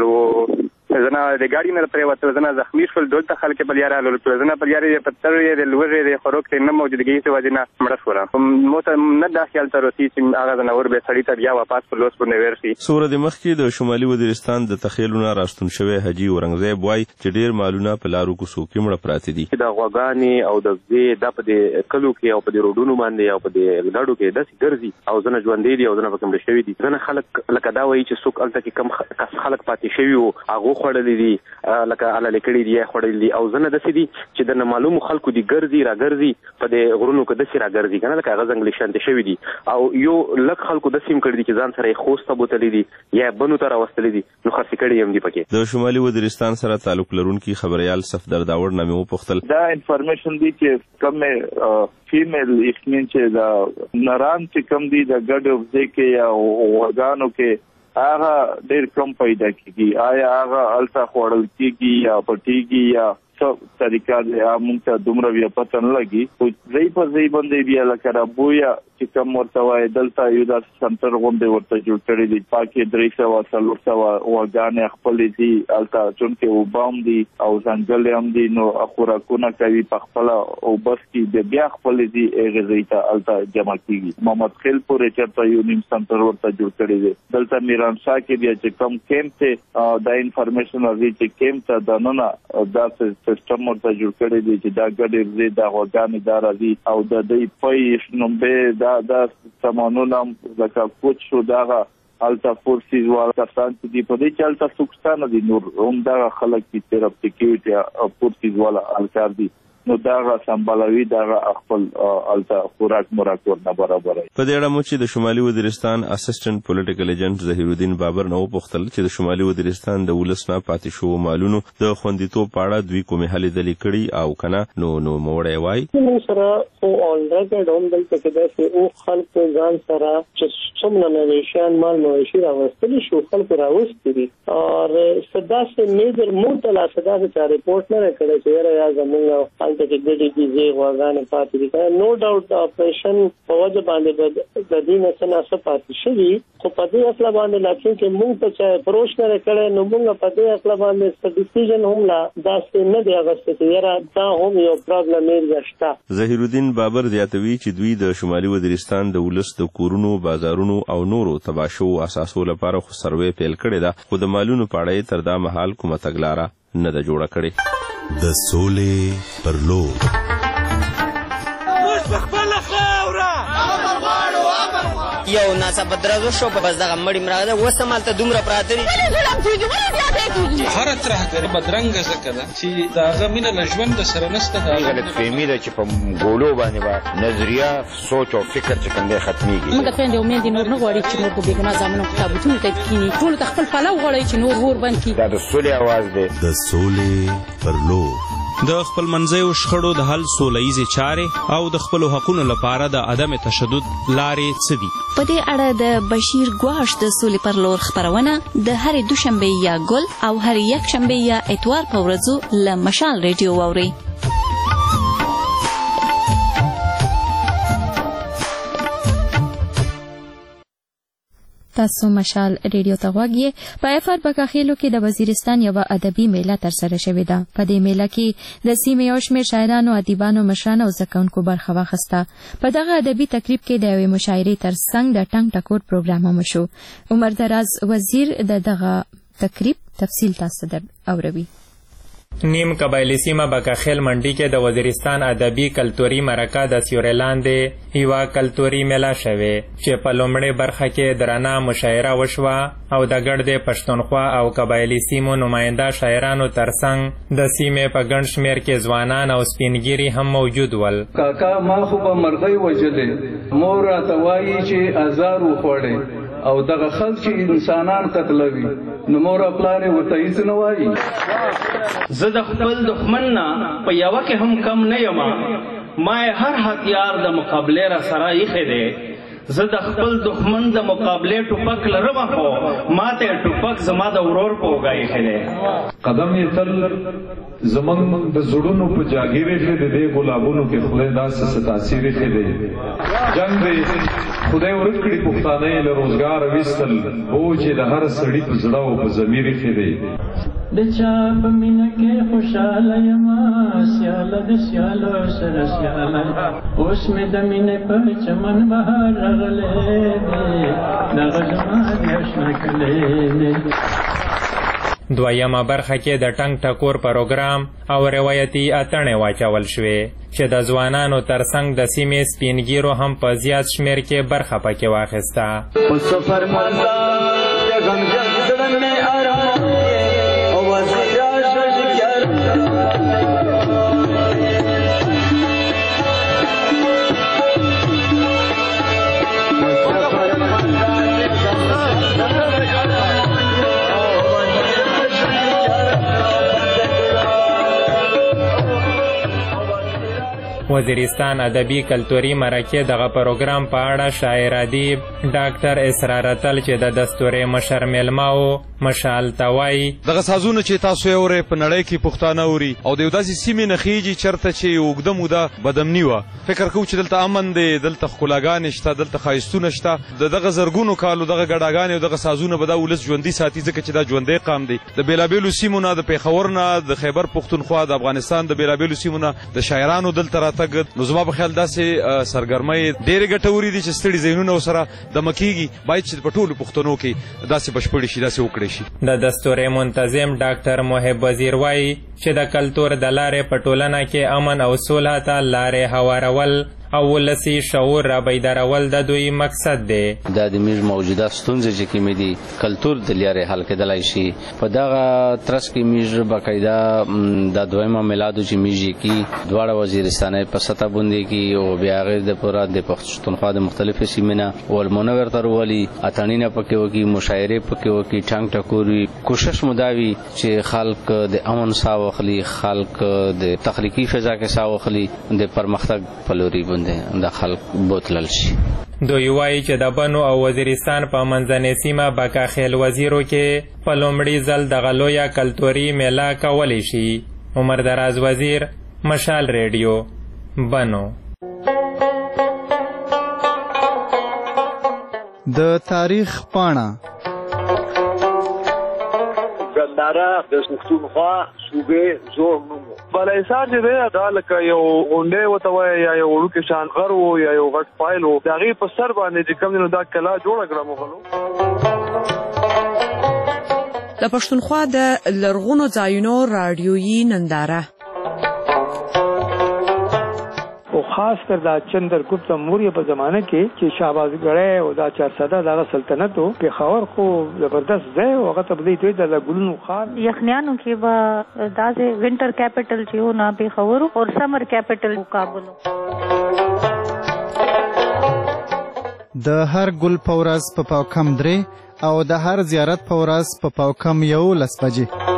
زنا د ګاډي نه پرېوتل، زنا زخمي شول، دلته خلک پلیاره رالل، زنا پلیارې د پتر یې د لوږې د خوراک ته نه موجودګۍ څه وجې نه مړه شوله. مو ته نه دا خیال ته رسي چې هغه ځناور به سړي ته بیا واپس په لوس باندې ورشي. څو ورځې مخکې د شمالي وزیرستان د تخیلو نه راستون شوی حاجي اورنګزیب وایي چې ډېر مالونه په لارو کوڅو کې مړه پراته دي. د غواګانې او د وزې دا په دې کلو کې او په دې روډونو باندې او په دې ګاډو کې داسې ګرځي او ځنه ژوندي دي او ځنه پکې مړه شوي دي. ځنه خلک لکه دا وایي چې څوک هلته کې کم خلک پاتې شوي وو هغو خوړلي دي لکه علالې کړي دي یا خوړلي دي او ځنه داسې دي چې د نامعلومو خلکو دي ګرځي راګرځي په دې غرونو کې داسې راګرځي که نه لکه هغه ځنګلي شانتې شوي دي او یو لږ خلکو داسې هم کړي دي چې ځان سره یې خوست ته بوتلي دي یا بنو ته راوستلي دي نو خرڅې کړي هم دي پکې. د شمالي وزیرستان سره تعلق لرونکي خبریال صفدر داوړ نه مې وپوښتل دا انفارمیشن دی چې کومې فیمیل اسمین چې دا نران چې کم دي د ګډو وزې کې یا غواګانو کې هغه ډېر کم پیدا کېږي. آیا هغه هلته خوړل کېږي یا پټېږي یا څه طریقه موږ ته دومره بیا پته نه لګي خو ځای په ځای باندې بیا لکه رابویه چې کم ورته وایي دلته یو داسې سنټر غوندې ورته جوړ کړی دی پاکې 300-400 غواګانې خپلې دي هلته چونکې اوبه هم دي او ځنګل هم دي نو خوراکونه کوي په خپله اوبه څکي بیا خپلې دي هغې ځای ته هلته جمع کېږي. محمد خیل پورې چېرته یو نیم سنټر ورته جوړ کړی دی. دلته میرانشاه کې بیا چې کم کیمپ دی دا انفارمیشن راځي چې کیمپ ته دننه داسې سیسټم ورته جوړ کړی دی چې دا ګډې وزې دا غواګانې دا راځي او د دوی پی شنومبې دا سامانونه لکه کوچ شو دغه هلته فورسیز والا کسان چې دي په دې چې هلته څوک دي نور همدغه خلک چې صرف سکیورټي فورسیز والا هلکار دي نو دغه سمبالوي دغه خپل هلته خوراک مراک ورنه برابروي. په دې اړه مو چې د شمالي وزیرستان اسسټنټ پولیټیکل ایجنټ ظهیر الدین بابر نه وپوښتل چې د شمالي وزیرستان د ولس نه پاتې شوو مالونو د خوندیتوب په اړه دوی کومې هلې ځلې کړي او که نه نو نوموړی وایي موږ سره خو آن ریکارډ هم دلته کې داسې او خلکو ځان سره چې څومره مویشیان مال مویشي راوستلي شو خلکو راوستي دي او داسې میجر موږ ته لا داسې چا رپورټ نه کړی چې یاره یا زموږ هلته کې ګډې بزې غواګانې پاتې دي. نو ډاوټ د اپریشن په وجه باندې د دې نه څه ناڅه پاتې شوي خو په دې اصله باندې لاکن چې موږ ته چا اپروچ نه کړی نو موږ په دې اصله باندې څه ډیسیژن هم لا داسې نه دی اخیستی چې یاره دا هم یو پرابلم ایریا شته. ظهیر الدین بابر زیاتوي چې دوی د شمالي وزیرستان د ولس د کورونو بازارونو او نورو تباشو اساسو لپاره خو سروې پیل کړې ده خو د مالونو په اړه تر دا مهال کومه تګلاره نه ده جوړه کړې. د سولې پر لور موږ په خپله خاوره یو ناڅاپه درز وشو بس دغه مړي مراغله اوس همالته دومره پراته دي هره ترهګري بدرنګه ځکه ده چې د هغه مینه له ژونده سره نشته غلطفهمي ده چې په ګولو باندې به نظریه سوچ او فکر چې کوم دی ختمیږي موږ خویندې او میندې نور نه غواړي چې نور په بېګناه زامنو تابوتونو ته کښېني ټولو ته خپل پلو غواړئ چې نور اور بند کړي دا د سولې اواز دی د سولې پر لور د خپل منځیو شخړو د حل سوله ییزې چارې او د خپلو حقونو لپاره د عدم تشدد لارې څه دي؟ په دې اړه د بشیر ګواش د سولې پر لور خپرونه د هرې دوشنبې یا ګل او هرې یکشنبې یا اتوار په ورځو له مشال ریډیو واورئ. تاسو مشال ریډیو ته غوږ یې. په افر بکاخیلو کې د وزیرستان یوه ادبي میله ترسره شوې ده. په دې میله کې د سیمې یو شمېر شاعرانو، ادیبانو، مشرانو او زده کوونکو برخه واخیسته. په دغه ادبي تقریب کې د یوې مشاعرې ترڅنګ د ټنګ ټکور پروګرام هم وشو. عمر دراز وزیر دغه تقریب تفصیل تاسو اوروي. نیم قبایلی سیمه بکاخیل منډي کې د وزیرستان ادبي کلتوري مرکه د سیورې لاندې یوه کلتوري میله شوې چې په لومړۍ برخه کې درنه مشاعره وشوه او د ګردې پښتونخوا او قبایلی سیمو نماینده شاعرانو ترڅنګ د سیمې په ګڼ شمېر کې ځوانان او سپینګیري هم موجود ول. کاکا ما خو به مرغۍ وژلې، مور راته وایي چې ازار وخوړې، او دغه خلک چې انسانان قتلوي نو مور پلار ورته هیڅ نه وایي. زه د خپل دښمن نه په یوه کې هم کم نه یم، ما هر هتیار د مقابلې را سره ایښی دی. زه د خپل دښمن د مقابلې ټوپک لرم، خو ما ته ټوپک زما د ورور په اوږه ایښی دی. قدم یې تل زمونږ د زړونو په جاګیر ایښی دی. دې ګلابونو کې خدای داسې څه تاثیر ایښی دی. جنګ دی خدای ورک کړي پښتانه یې له روزګار ویستل، بوج یې د هر سړي په زړه او په ضمیر ایښی دی. د چا په مینه کې خوشحاله یم، سیاله د سیالو سره سیاله، اوس مې د مینې په چمن بهار راغلی دی، دغه زما د اشنا کلی دی. دویمه برخه کې د ټنګ ټکور پروګرام او روایتي اتڼې واچول شوې چې د ځوانانو ترڅنګ د سیمې سپینګیرو هم په زیات شمېر کې برخه پکې واخیسته. په سفر مزه د غمجن زړه مې آرام او وزیر شجکر وزیرستان ادبي کلتوري مرکې دغه پروګرام په اړه شاعر ادیب ډاکټر اسرار اتل چې د دستورې مشر میلمه و مشال ته وایي دغه سازونه چې تاسو یې اورئ په نړۍ کې پښتانه اوري او د یو داسې سیمې نه خیږي چېرته چې اوږده موده بدامني وه. فکر کوو چې دلته امن دی، دلته ښکلاګانې شته، دلته ښایستونه شته. د دغه زرګونو کالو دغه ګډاګانې او دغه سازونه به دا ولس ژوندي ساتي، ځکه چې دا ژوندی قام دی. د بېلابېلو سیمو نه، د پېښور نه، د خیبر پښتونخوا، د افغانستان د بېلابېلو سیمو نه د شاعرانو دلته راتګ، نو زما په خیال داسې سرګرمۍ ډېرې ګټورې دي چې ستړي ذهنونه ورسره دمه کېږي. باید چې په ټولو پښتنو کې داسې بشپړې شي، داسې وکړی شي. د دستورې منتظم ډاکټر محب وزیر وایي چې د کلتور د لارې په ټولنه کې امن او سوله ته لارې هوارول او ولسي شعور را بیدارول د دوی مقصد دی. دا د میږ موجوده ستونزې چې کومې دي کلتور د لارې حل کېدلی شي. په دغه ترڅ کې میږ باقاعده د دویمه میلادو چې میږ کې دواړه وزیرستانۍ په سطح باندې کې او بیا هغې دپاره د پښتونخوا د مختلفې سیمې نه ولمونه ورته راولي، اتڼونه پکې وکړي، مشاعرې پکې وکړي، ټنګ ټکور وي. کوشش مو دا وي چې خلک د امن ساه واخلي، خلک د تخلیقي فضا کې ساه واخلي، د پرمختګ په لوري باندې د خلک بوتلل شي. دوی وایي چې د بنو او وزیرستان په منځنۍ سیمه بکاخیل وزیرو کې په لومړي ځل دغه لویه کلتوري میله کولی شي. عمر دراز وزیر، مشال ریډیو، بنو. د تاریخ پاڼه ګنداره د پښتونخوا صوبې زوړ نوم بلایسار چې دی دا لکه یو غونډۍ ورته وایي یا یو وړوکی شان غر و یا یو غټ فایل و، د هغې په سر باندې چې کوم دی نو دا کلا جوړه کړه مغلو. د پښتونخوا د لرغونو ځایونو راډیویي ننداره او خاص کر دا چندرګپت موریا په زمانه کې چې شهبازګړی او دا چارسده دغه سلطنت او پېښور خو زبردست ځای او هغه ته بدی دوی د ګلونو خار یخنیانو کې به داسې وینټر کیپټل چې و نه پېښور او سمر کیپټل کابل. د هر ګل په ورځ په پاو کم 3 او د هر زیارت په ورځ په پاو کم 11 بجې.